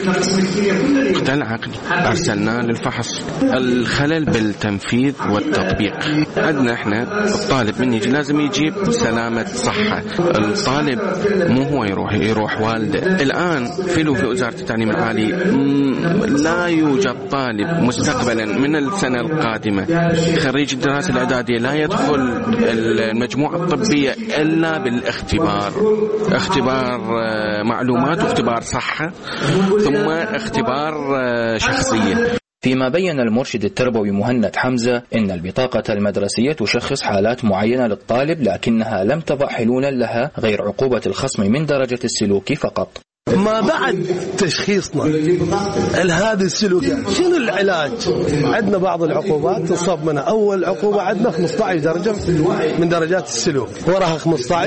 اختل عقلي، أرسلناه للفحص. الخلل بالتنفيذ والتطبيق. عندنا إحنا الطالب من يجي لازم يجيب سلامة صحة. الطالب مو هو يروح والده. الآن في وزارة التعليم العالي لا يوجد طالب مستقبلا من السنة القادمة خريج الدراسة الإعدادية لا يدخل المجموعة الطبية إلا بالاختبار، اختبار معلومات واختبار صحة ثم اختبار شخصية. فيما بين المرشد التربوي مهند حمزة إن البطاقة المدرسية تشخص حالات معينة للطالب، لكنها لم تضع حلولا لها غير عقوبة الخصم من درجة السلوك فقط. ما بعد تشخيصنا هذه السلوكيات شنو العلاج؟ عندنا بعض العقوبات تصاب منها. أول عقوبة عندنا 15 درجة من درجات السلوك، وراها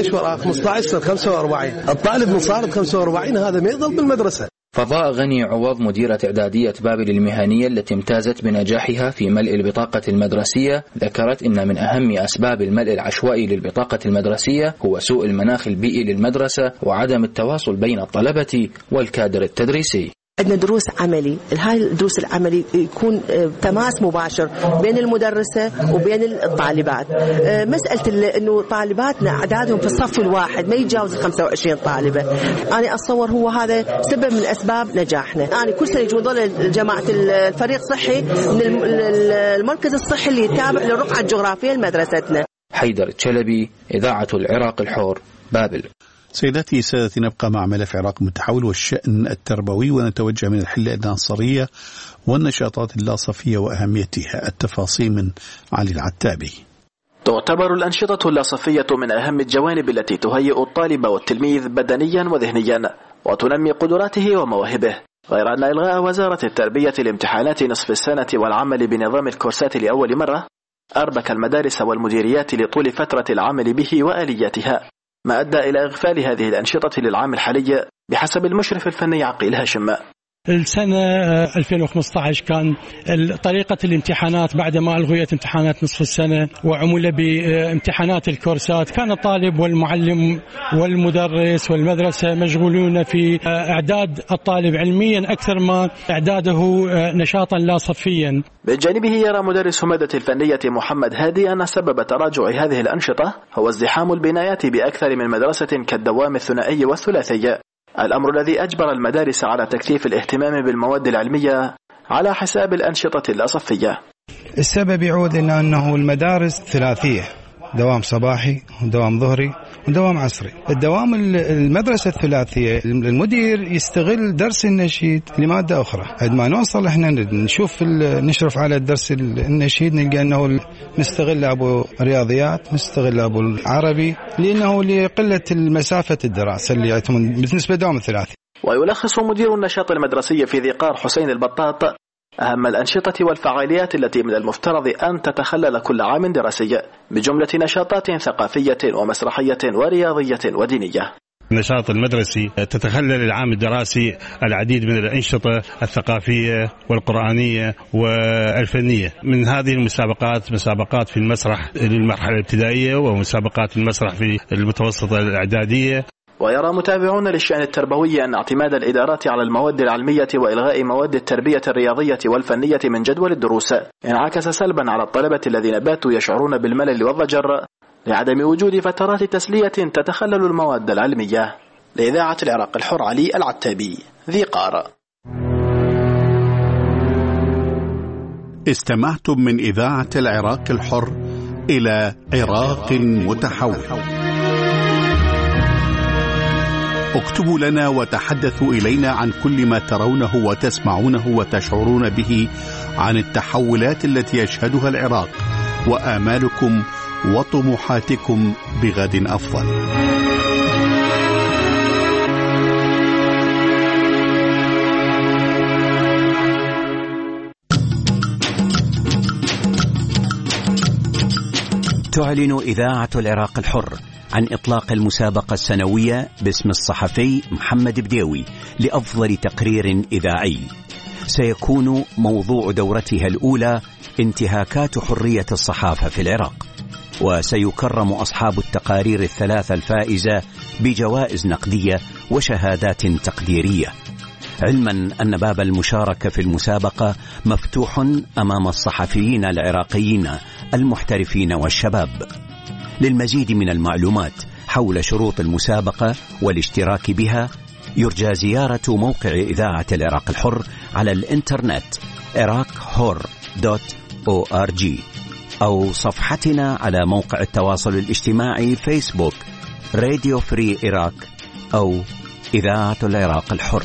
15 صار 45. الطالب من صارت 45 هذا ما يضل بالمدرسة. فضاء غني عوض مديرة إعدادية بابل المهنية التي امتازت بنجاحها في ملء البطاقة المدرسية ذكرت إن من أهم أسباب الملء العشوائي للبطاقة المدرسية هو سوء المناخ البيئي للمدرسة وعدم التواصل بين الطلبة والكادر التدريسي. عندنا دروس عملي، هاي الدروس العملي يكون تماس مباشر بين المدرسة وبين الطالبات. مسألة إنه طالباتنا أعدادهم في الصف الواحد ما يتجاوز 25 طالبة، أنا أتصور هو هذا سبب من أسباب نجاحنا. أنا كل سنة يجون جماعة الفريق الصحي من المركز الصحي اللي يتابع للرقعة الجغرافية لمدرستنا. حيدر الشلبي، إذاعة العراق الحر، بابل. سيداتي سادتي، نبقى مع ملف عراق متحول والشأن التربوي، ونتوجه من الحلة الناصرية والنشاطات اللاصفية وأهميتها. التفاصيل من علي العتابي. تعتبر الأنشطة اللاصفية من أهم الجوانب التي تهيئ الطالب والتلميذ بدنيا وذهنيا وتنمي قدراته ومواهبه، غير أن إلغاء وزارة التربية لامتحانات نصف السنة والعمل بنظام الكورسات لأول مرة أربك المدارس والمديريات لطول فترة العمل به وآلياتها، ما أدى إلى إغفال هذه الأنشطة للعام الحالي بحسب المشرف الفني عقيل هاشم. السنة 2015 كان طريقة الامتحانات بعد ما ألغيت امتحانات نصف السنة وعمل بامتحانات الكورسات، كان الطالب والمعلم والمدرس والمدرسة مشغولون في إعداد الطالب علميا أكثر ما إعداده نشاطا لا صفيا. بجانبه يرى مدرس مادة الفنية محمد هادي أن سبب تراجع هذه الأنشطة هو ازدحام البنايات بأكثر من مدرسة كالدوام الثنائي والثلاثي، الأمر الذي أجبر المدارس على تكثيف الاهتمام بالمواد العلمية على حساب الأنشطة اللاصفية. السبب يعود إلى أنه المدارس ثلاثية، دوام صباحي ودوام ظهري ودوام عصري. الدوام المدرسة الثلاثية المدير يستغل درس النشيد لمادة أخرى. عندما نوصل إحنا نشرف على الدرس النشيد نلقى أنه نستغل أبو رياضيات، نستغل أبو العربي، لأنه لقلة المسافة الدراسة اللي يعتمد بالنسبة لدوام الثلاثي. ويلخص مدير النشاط المدرسي في ذي قار حسين البطاط أهم الأنشطة والفعاليات التي من المفترض أن تتخلل كل عام دراسي بجملة نشاطات ثقافية ومسرحية ورياضية ودينية. النشاط المدرسي تتخلل العام الدراسي العديد من الأنشطة الثقافية والقرآنية والفنية. من هذه المسابقات مسابقات في المسرح للمرحلة الابتدائية ومسابقات المسرح في المتوسطة الإعدادية. ويرى متابعون للشأن التربوي أن اعتماد الإدارات على المواد العلمية وإلغاء مواد التربية الرياضية والفنية من جدول الدروس انعكس سلبا على الطلبة الذين باتوا يشعرون بالملل والضجر لعدم وجود فترات تسلية تتخلل المواد العلمية. لإذاعة العراق الحر، علي العتابي، ذي قار. استمعتم من إذاعة العراق الحر إلى عراق متحول. اكتبوا لنا وتحدثوا إلينا عن كل ما ترونه وتسمعونه وتشعرون به عن التحولات التي يشهدها العراق وآمالكم وطموحاتكم بغد أفضل. تعلن إذاعة العراق الحر عن إطلاق المسابقة السنوية باسم الصحفي محمد بديوي لأفضل تقرير إذاعي. سيكون موضوع دورتها الأولى انتهاكات حرية الصحافة في العراق، وسيكرم أصحاب التقارير الثلاثة الفائزة بجوائز نقدية وشهادات تقديرية، علما أن باب المشاركة في المسابقة مفتوح أمام الصحفيين العراقيين المحترفين والشباب. للمزيد من المعلومات حول شروط المسابقة والاشتراك بها يرجى زيارة موقع إذاعة العراق الحر على الإنترنت iraqhor.org أو صفحتنا على موقع التواصل الاجتماعي فيسبوك راديو فري عراق أو إذاعة العراق الحر.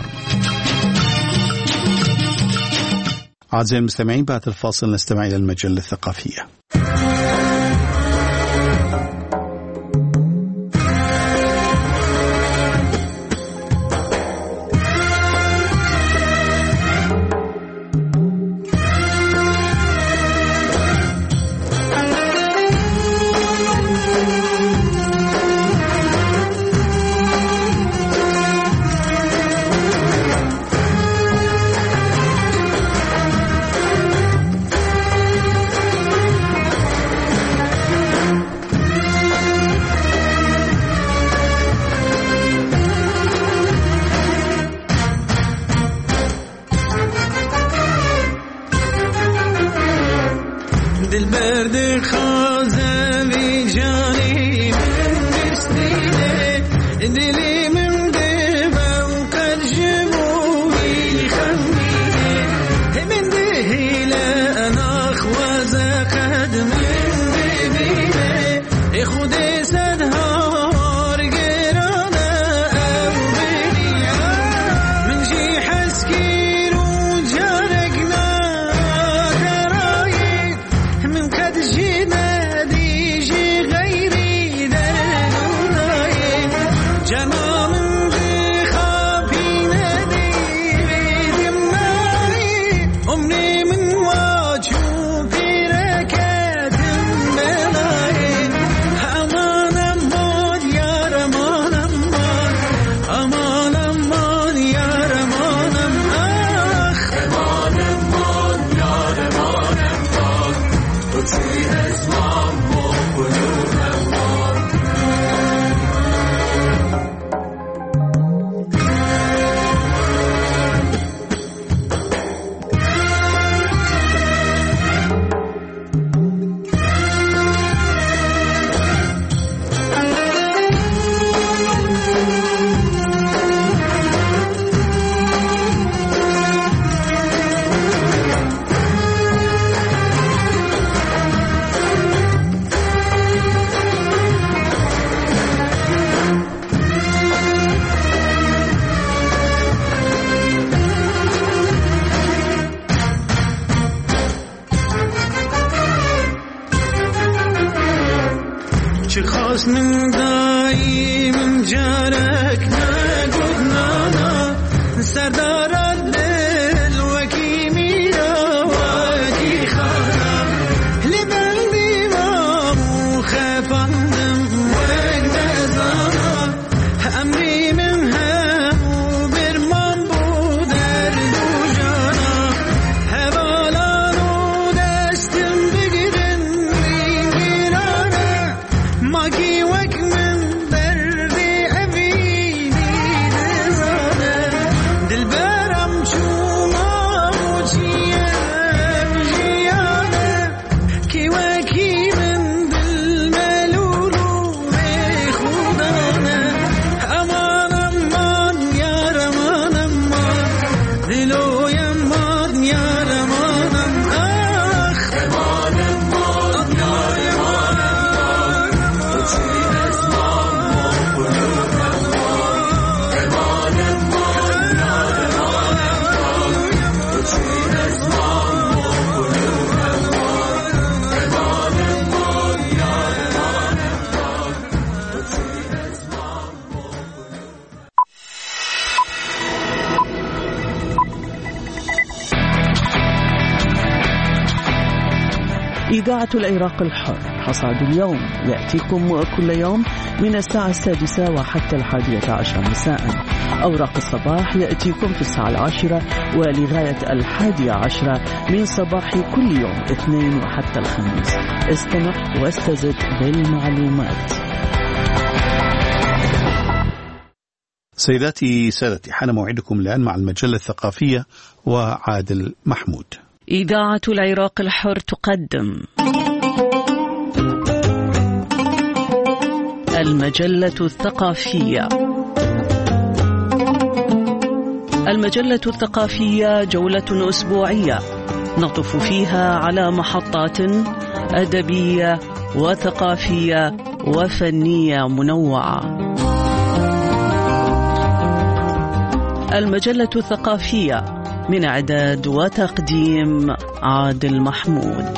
أعزائي المستمعين، بعد الفاصل نستمع إلى المجلة الثقافية. إذاعة العراق الحر حصاد اليوم يأتيكم كل يوم من الساعة 6 وحتى 11 مساء. أوراق الصباح يأتيكم في الساعة 10 ولغاية 11 من صباح كل يوم اثنين وحتى الخميس. استمع واستزد بالمعلومات. سيداتي سادتي، حان موعدكم الآن مع المجلة الثقافية وعادل محمود. إذاعة العراق الحر تقدم المجلة الثقافية. المجلة الثقافية جولة أسبوعية نطف فيها على محطات أدبية وثقافية وفنية منوعة. المجلة الثقافية من إعداد وتقديم عادل محمود.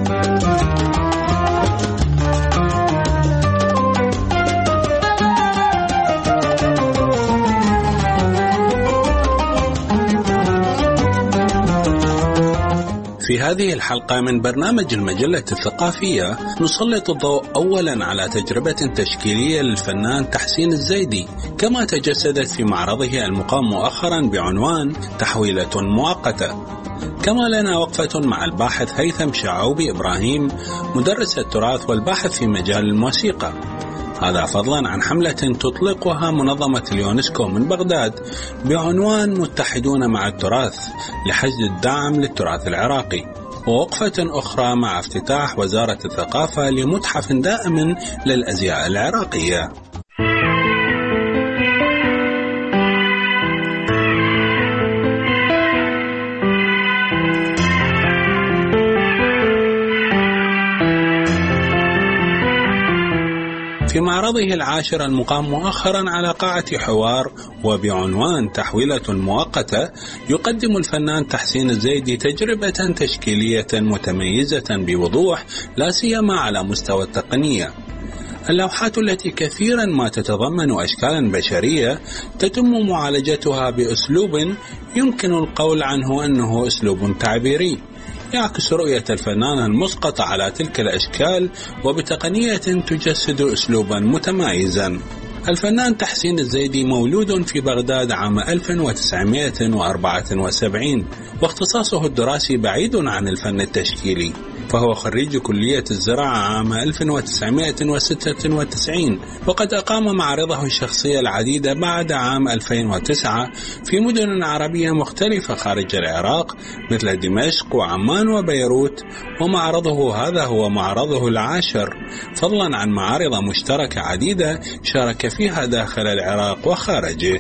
في هذه الحلقة من برنامج المجلة الثقافية نسلط الضوء أولا على تجربة تشكيلية للفنان تحسين الزيدي، كما تجسدت في معرضه المقام مؤخرا بعنوان تحويلة مؤقتة. كما لنا وقفة مع الباحث هيثم شعوبي إبراهيم، مدرس التراث والباحث في مجال الموسيقى، هذا فضلا عن حملة تطلقها منظمة اليونسكو من بغداد بعنوان متحدون مع التراث لحشد الدعم للتراث العراقي، ووقفة أخرى مع افتتاح وزارة الثقافة لمتحف دائم للأزياء العراقية. في معرضه العاشر المقام مؤخرا على قاعة حوار وبعنوان تحويلة مؤقتة، يقدم الفنان تحسين الزيدي تجربة تشكيلية متميزة بوضوح، لا سيما على مستوى التقنية. اللوحات التي كثيرا ما تتضمن أشكالا بشرية تتم معالجتها بأسلوب يمكن القول عنه أنه أسلوب تعبيري، يعكس رؤية الفنان المسقط على تلك الأشكال وبتقنية تجسد أسلوبا متميزا. الفنان تحسين الزيدي مولود في بغداد عام 1974، واختصاصه الدراسي بعيد عن الفن التشكيلي، فهو خريج كلية الزراعة عام 1996، وقد أقام معارضه الشخصية العديدة بعد عام 2009 في مدن عربية مختلفة خارج العراق مثل دمشق وعمان وبيروت، ومعرضه هذا هو معرضه العاشر، فضلا عن معارض مشتركة عديدة شارك فيها داخل العراق وخارجه.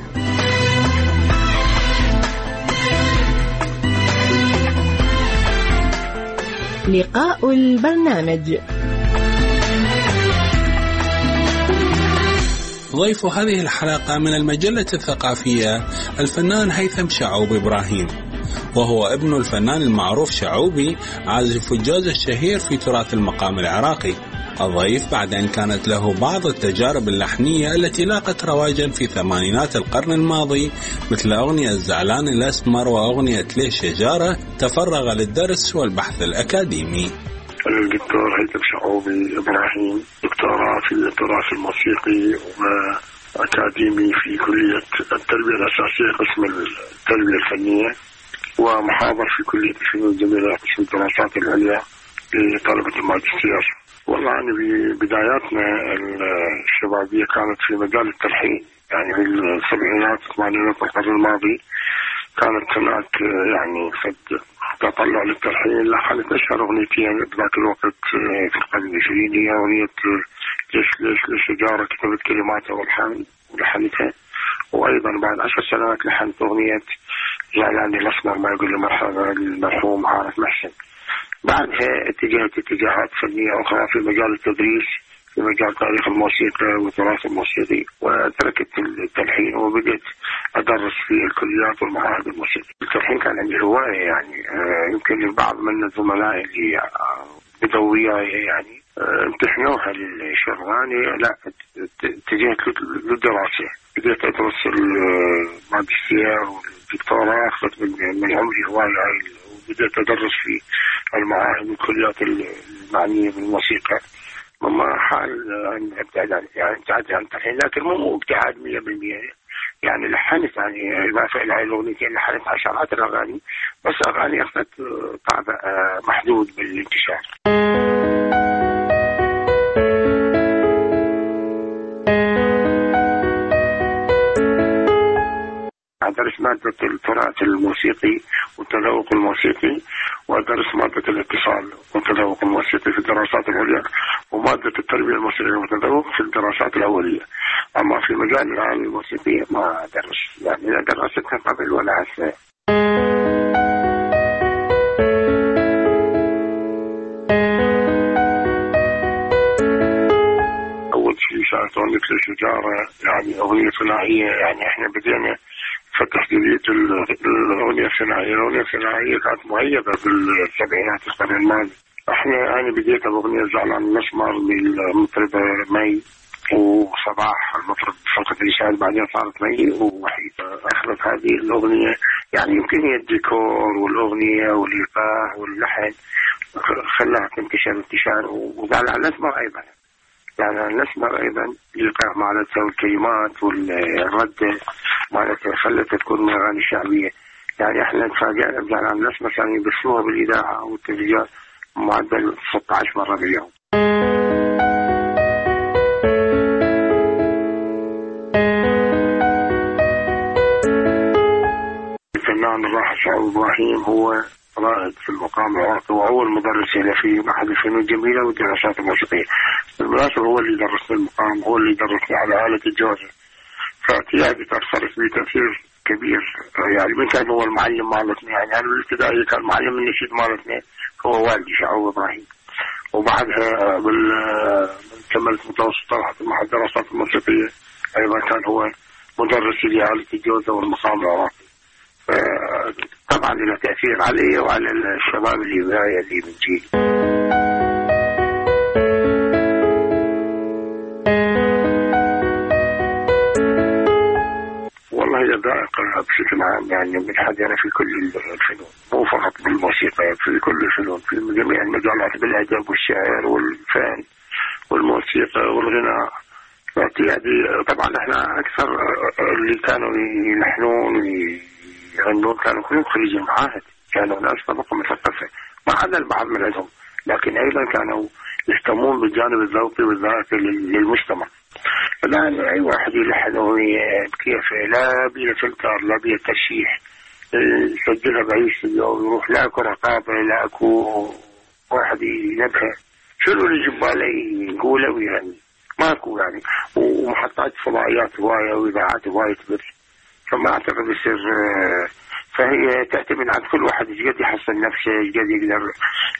لقاء البرنامج. ضيف هذه الحلقة من المجلة الثقافية الفنان هيثم شعوبي إبراهيم، وهو ابن الفنان المعروف شعوبي عازف الجاز الشهير في تراث المقام العراقي. الضيف بعد أن كانت له بعض التجارب اللحنية التي لاقت رواجا في ثمانينات القرن الماضي، مثل أغنية الزعلان الأسمر وأغنية ليش شجارة، تفرغ للدرس والبحث الأكاديمي. الدكتور هيثم شعوبي إبراهيم، دكتوراه في التراث الموسيقي وأكاديمي في كلية التربية الأساسية قسم التربية الفنية، ومحاضر في كلية الفنون الجميلة قسم الدراسات العليا لطلبة الماجستير. والله يعني بداياتنا الشبابية كانت في مجال التلحين، يعني في السبعينات والثمانينات القرن الماضي كانت هناك يعني قد تطلع للتلحين. لحنت أشهر أغنيتين بذاك الوقت في القرن العشرين هي أغنية ليش شجارة، كتبت كلماتها والحان ولحنتها، وأيضا بعد 10 سنوات لحنت أغنية زعلان الأسمر ما يقول لي مرحبا للمرحوم عارف محسن. بعدها اتجهت اتجاهات فنية أخرى في مجال التدريس، في مجال تاريخ الموسيقى والتراث الموسيقي، وتركت التلحين وبدأت أدرس في الكليات والمعاهد الموسيقى. التلحين كان عندي هواية، يعني يمكن البعض من الزملاء اللي بدوا وياي يعني امتحنوها للشغلانة، لا اتجهت للدراسة، بدأت أدرس الماجستير والدكتوراه، أخذت من عمري هواية، وبدأت أدرس في المعاهد والكليات المعنية بالموسيقى. ما حال ابتعاد يعني ابتعاد عن التلحين، لكن مو ابتعاد 100%. يعني لحنت يعني ما في هاي الاغنيتين لحنت عشرات الاغاني، بس اغاني اخذت طابع محدود بالانتشار. أدرس مادة التراث الموسيقي والتذوق الموسيقي، وأدرس مادة الاتصال والتذوق الموسيقي في الدراسات العليا، ومادة التربية الموسيقية والتذوق في الدراسات الأولية. أما في مجال الآلة الموسيقية ما أدرس، يعني لا درستها قبل ولا هسه. أول شيء شاركت أغنية الشجارة، يعني أغنية ثنائية، يعني إحنا بدينا فتح جديد الأغنية الثنائية. الأغنية الثنائية كانت مهيبة بالسبعينات القرن الماضي. أنا بديت بأغنية زعلان الأسمر للمطربة مي، وصباح المطرب فرقة الإشعال، بعدين صارت مي ووحيد. أخذت هذه الأغنية، يعني يمكن هي الديكور والأغنية والإيقاع واللحن خلاها انتشار. وزعلان الأسمر أيضا، يعني الأسمر أيضا الإيقاع مالتها والكلمات والردة مالتها خلتها تكون من الأغاني الشعبية. يعني احنا تفاجئنا بزعلان الأسمر كانوا يبثوها بالإذاعة والتلفزيون معدل 16 مرة باليوم. الفنان الراحل شعوب إبراهيم هو رائد في المقام العراقي، وأول مدرس له في معهد الفنون الجميلة والدراسات الموسيقية. بالمناسبة هو اللي درسنا المقام، هو اللي درسنا على آلة الجوزة، فاعتيادي أثرت بي تأثير كبير. يعني من كان هو المعلم مالتنا، يعني أنا بالابتدائي كان معلم النشيد مالتنا هو والدي شعوب إبراهيم. وبعدها كملت متوسط طلعت معهد الدراسات الموسيقية، أيضا كان هو مدرس لآلة الجوزة والمقام العراقي. طبعا له تأثير علي وعلى الشباب اللي من جيلي. والله الذائقة بشكل عام يعني منحدرة في كل الفنون، مو فقط بالموسيقى، في كل الفنون، في جميع المجالات، بالأدب والشعر والفن والموسيقى والغناء. يعني طبعا احنا أكثر اللي كانوا يلحنون ويغنون كانوا كلهم خريج المعاهد، كانوا ناس طبقة مثقفة، ما عدا البعض من عندهم، لكن أيضا كانوا يهتمون بالجانب الذوقي والذائقي للمجتمع. الآن أي واحد يلحن أغنية بكيفه، لا بيه فلتر، لا بيه ترشيح، يسجلها بأي استديو ويروح، لا أكو رقابة، لا أكو واحد ينبهه شنو اللي جباله يقوله ويغني، ماكو يعني. ومحطات فضائيات هواية وإذاعات هواية كبير، فما أعتقد يصير. فهي تعتمد على كل واحد ايش قد يحصل نفسه، ايش قد يقدر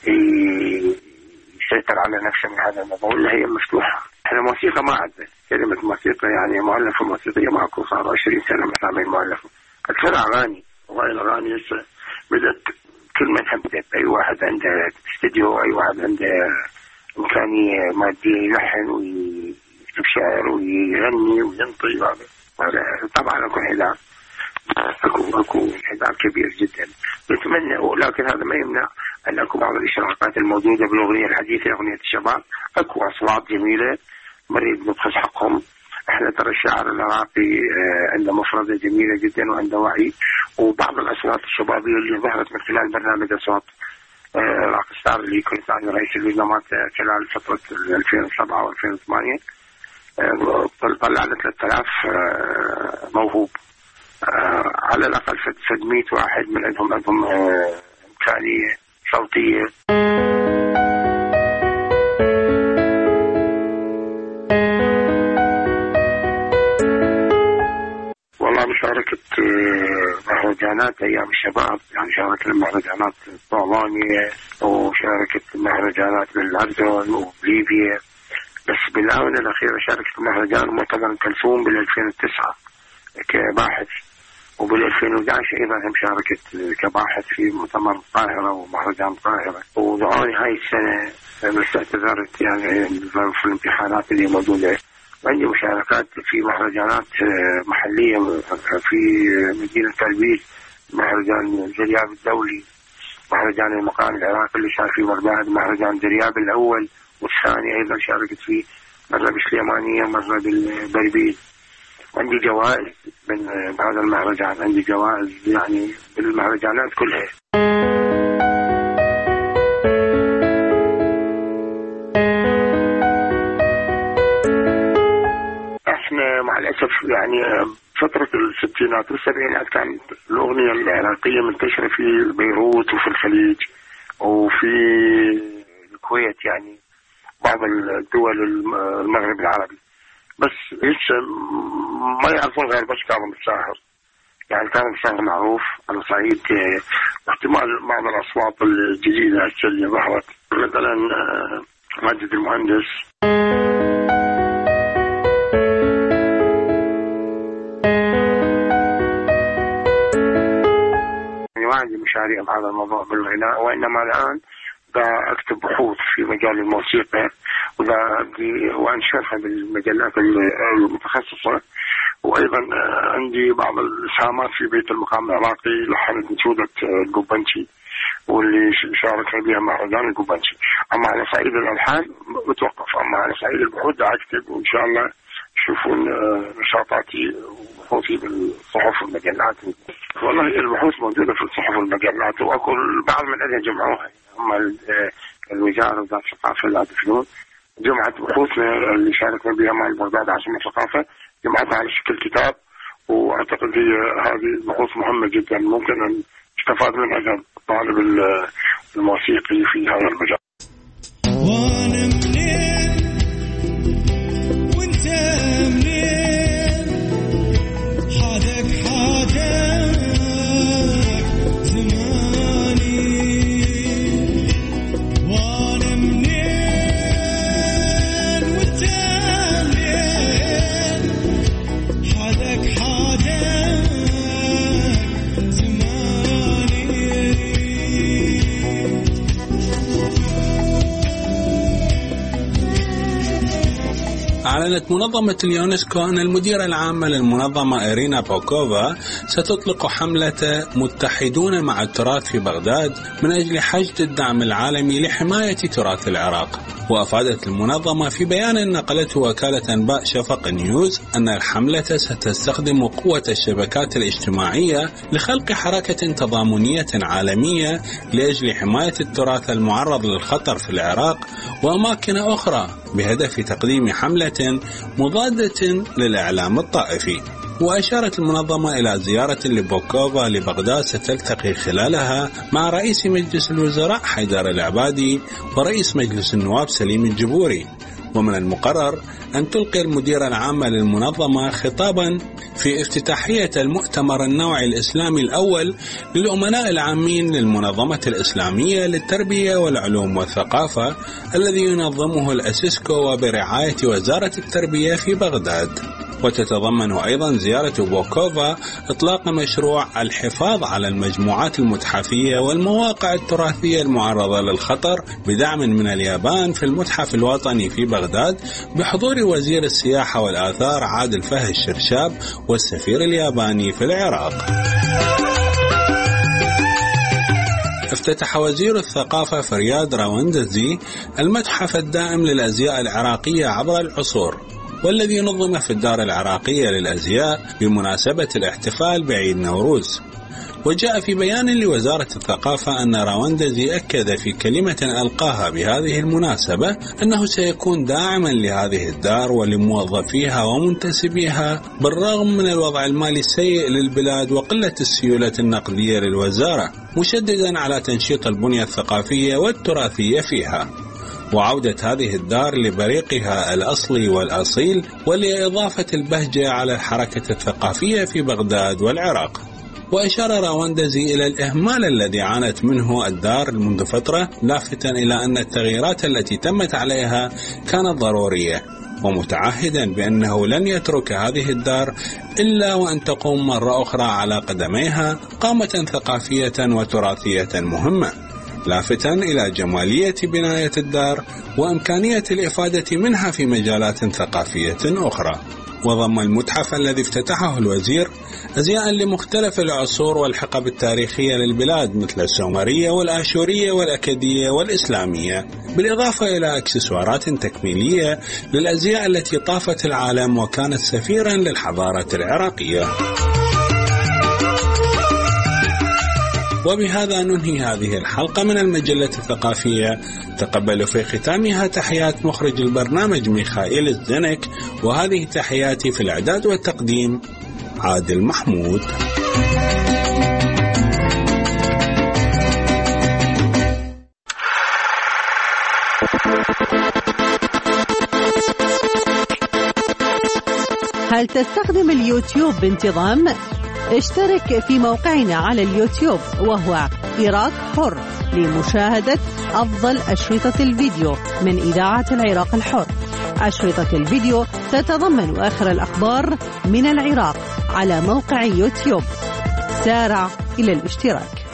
يسيطر على نفسه من هذا الموضوع، ولا هي مفتوحة. احنا موسيقى ما عندنا كلمة موسيقى، يعني مؤلفة موسيقية ماكو، صار 20 سنة مثلا من مؤلفة. أكثر أغاني، وهاي الأغاني هسه بدأت كلمتها بدأت أي واحد عنده استديو، أي واحد عنده إمكانية مادية يلحن ويكتب شعر ويغني وينطي. هذا طبعا أكو حذاء، أكو حذاء كبير جدا نتمنى، ولكن هذا ما يمنع أن أكو بعض الإشراقات الموجودة بالأغنية الحديثة، أغنية الشباب. أكو أصوات جميلة مريد نبخس حقهم. احنا ترى الشاعر العراقي عنده مفردة جميلة جدا وعنده وعي، وبعض الأصوات الشبابية اللي ظهرت من خلال برنامج أصوات راق ستار اللي كنت أنا رئيس اللجنة خلال فترة 2007 و2008، طلعنا 3000 موهوب، على الأقل 700 واحد من عندهم إمكانية صوتية. والله مشاركة مهرجانات أيام الشباب، يعني شاركت مهرجانات الطعمانية وشاركت مهرجانات بالأردن وبليبيا، بس بالآونة الأخيرة شاركت مهرجان مؤتمر كلثوم بال2009 كباحث، وبال2011 أيضا هم شاركت كباحث في مؤتمر القاهرة ومهرجان القاهرة. ودعوني هاي السنة بس اعتذرت يعني في الامتحانات اللي موجودة. عندي مشاركات في مهرجانات محلية في مدينة تلبيس، مهرجان الجلياب الدولي، مهرجان المقام العراقي اللي شارك فيه بغداد، مهرجان درياب الأول والثاني أيضا شاركت فيه، مرة بالسليمانية مرة بالبربيل. عندي جوائز من هذا المهرجان، عندي جوائز يعني بالمهرجانات كلها. احنا مع الأسف يعني فترة الستينات والسبعينات كانت الأغنية العراقية منتشرة في بيروت وفي الخليج وفي الكويت، يعني بعض الدول المغرب العربي، بس لسه ما يعرفون غير بس كاظم الساهر. يعني كاظم الساهر معروف على صعيد احتمال بعض الأصوات الجديدة اللي ظهرت، مثلا ماجد المهندس. ما عندي مشاريع بهذا الموضوع بالغناء، وإنما الآن أكتب بحوث في مجال الموسيقى وأنشرها بالمجلات المتخصصة، وأيضا عندي بعض الإسهامات في بيت المقام العراقي لحنت نشودة القبنشي واللي شاركنا بها مهرجان القبنشي. أما على صعيد الألحان متوقف، أما على صعيد البحوث أكتب، وإن شاء الله تشوفون نشاطاتي وبحوثي بالصحف والمجلات. والله البحوث موجودة في الصحف والمجلات، وأكو بعض من أهلها جمعوها، هم الوزارة وزارة الثقافة لا الفنون جمعت بحوثنا اللي شاركنا بها مع بغداد عاصمة الثقافة، جمعتها على شكل كتاب، وأعتقد هي هذه البحوث مهمة جدا ممكن أن يستفاد منها الطالب الموسيقي في هذا المجال. وانا منين وانت منين، حدك زماني، وانا منين وانت منين، حدك أعلنت منظمة اليونسكو أن المديرة العامة للمنظمة إيرينا بوكوفا ستطلق حملة متحدون مع التراث في بغداد من أجل حشد الدعم العالمي لحماية تراث العراق. وأفادت المنظمة في بيان نقلته وكالة أنباء شفق نيوز أن الحملة ستستخدم قوة الشبكات الاجتماعية لخلق حركة تضامنية عالمية لأجل حماية التراث المعرض للخطر في العراق وأماكن أخرى بهدف تقديم حملة مضادة للإعلام الطائفي. وأشارت المنظمة إلى زيارة لبوكوفا لبغداد ستلتقي خلالها مع رئيس مجلس الوزراء حيدر العبادي ورئيس مجلس النواب سليم الجبوري. ومن المقرر أن تلقي المديرة العامة للمنظمة خطابا في افتتاحية المؤتمر النوعي الإسلامي الأول للأمناء العامين للمنظمة الإسلامية للتربية والعلوم والثقافة الذي ينظمه الأسيسكو وبرعاية وزارة التربية في بغداد. وتتضمن أيضا زيارة بوكوفا إطلاق مشروع الحفاظ على المجموعات المتحفية والمواقع التراثية المعرضة للخطر بدعم من اليابان في المتحف الوطني في بغداد بحضور وزير السياحة والآثار عادل فهد الشرشاب والسفير الياباني في العراق. افتتح وزير الثقافة فرياد راوندزي المتحف الدائم للأزياء العراقية عبر العصور، والذي نظم في الدار العراقية للأزياء بمناسبة الاحتفال بعيد نوروز. وجاء في بيان لوزارة الثقافة أن راوندزي أكد في كلمة ألقاها بهذه المناسبة أنه سيكون داعما لهذه الدار ولموظفيها ومنتسبيها بالرغم من الوضع المالي السيء للبلاد وقلة السيولة النقدية للوزارة، مشددا على تنشيط البنية الثقافية والتراثية فيها وعودة هذه الدار لبريقها الأصلي والأصيل ولإضافة البهجة على الحركة الثقافية في بغداد والعراق. وأشار راوندزي إلى الإهمال الذي عانت منه الدار منذ فترة، لافتا إلى أن التغييرات التي تمت عليها كانت ضرورية، ومتعهدا بأنه لن يترك هذه الدار إلا وأن تقوم مرة أخرى على قدميها قامة ثقافية وتراثية مهمة، لافتا إلى جمالية بناية الدار وإمكانية الإفادة منها في مجالات ثقافية أخرى. وضم المتحف الذي افتتحه الوزير أزياء لمختلف العصور والحقب التاريخية للبلاد مثل السومرية والآشورية والأكدية والإسلامية، بالإضافة إلى أكسسوارات تكميلية للأزياء التي طافت العالم وكانت سفيرا للحضارة العراقية. وبهذا ننهي هذه الحلقة من المجلة الثقافية. تقبلوا في ختامها تحيات مخرج البرنامج ميخائيل الزنك، وهذه تحياتي في الإعداد والتقديم عادل محمود. هل تستخدم اليوتيوب بانتظام؟ اشترك في موقعنا على اليوتيوب وهو عراق حر لمشاهدة أفضل أشرطة الفيديو من إذاعة العراق الحر. أشرطة الفيديو تتضمن آخر الأخبار من العراق على موقع يوتيوب. سارع إلى الاشتراك.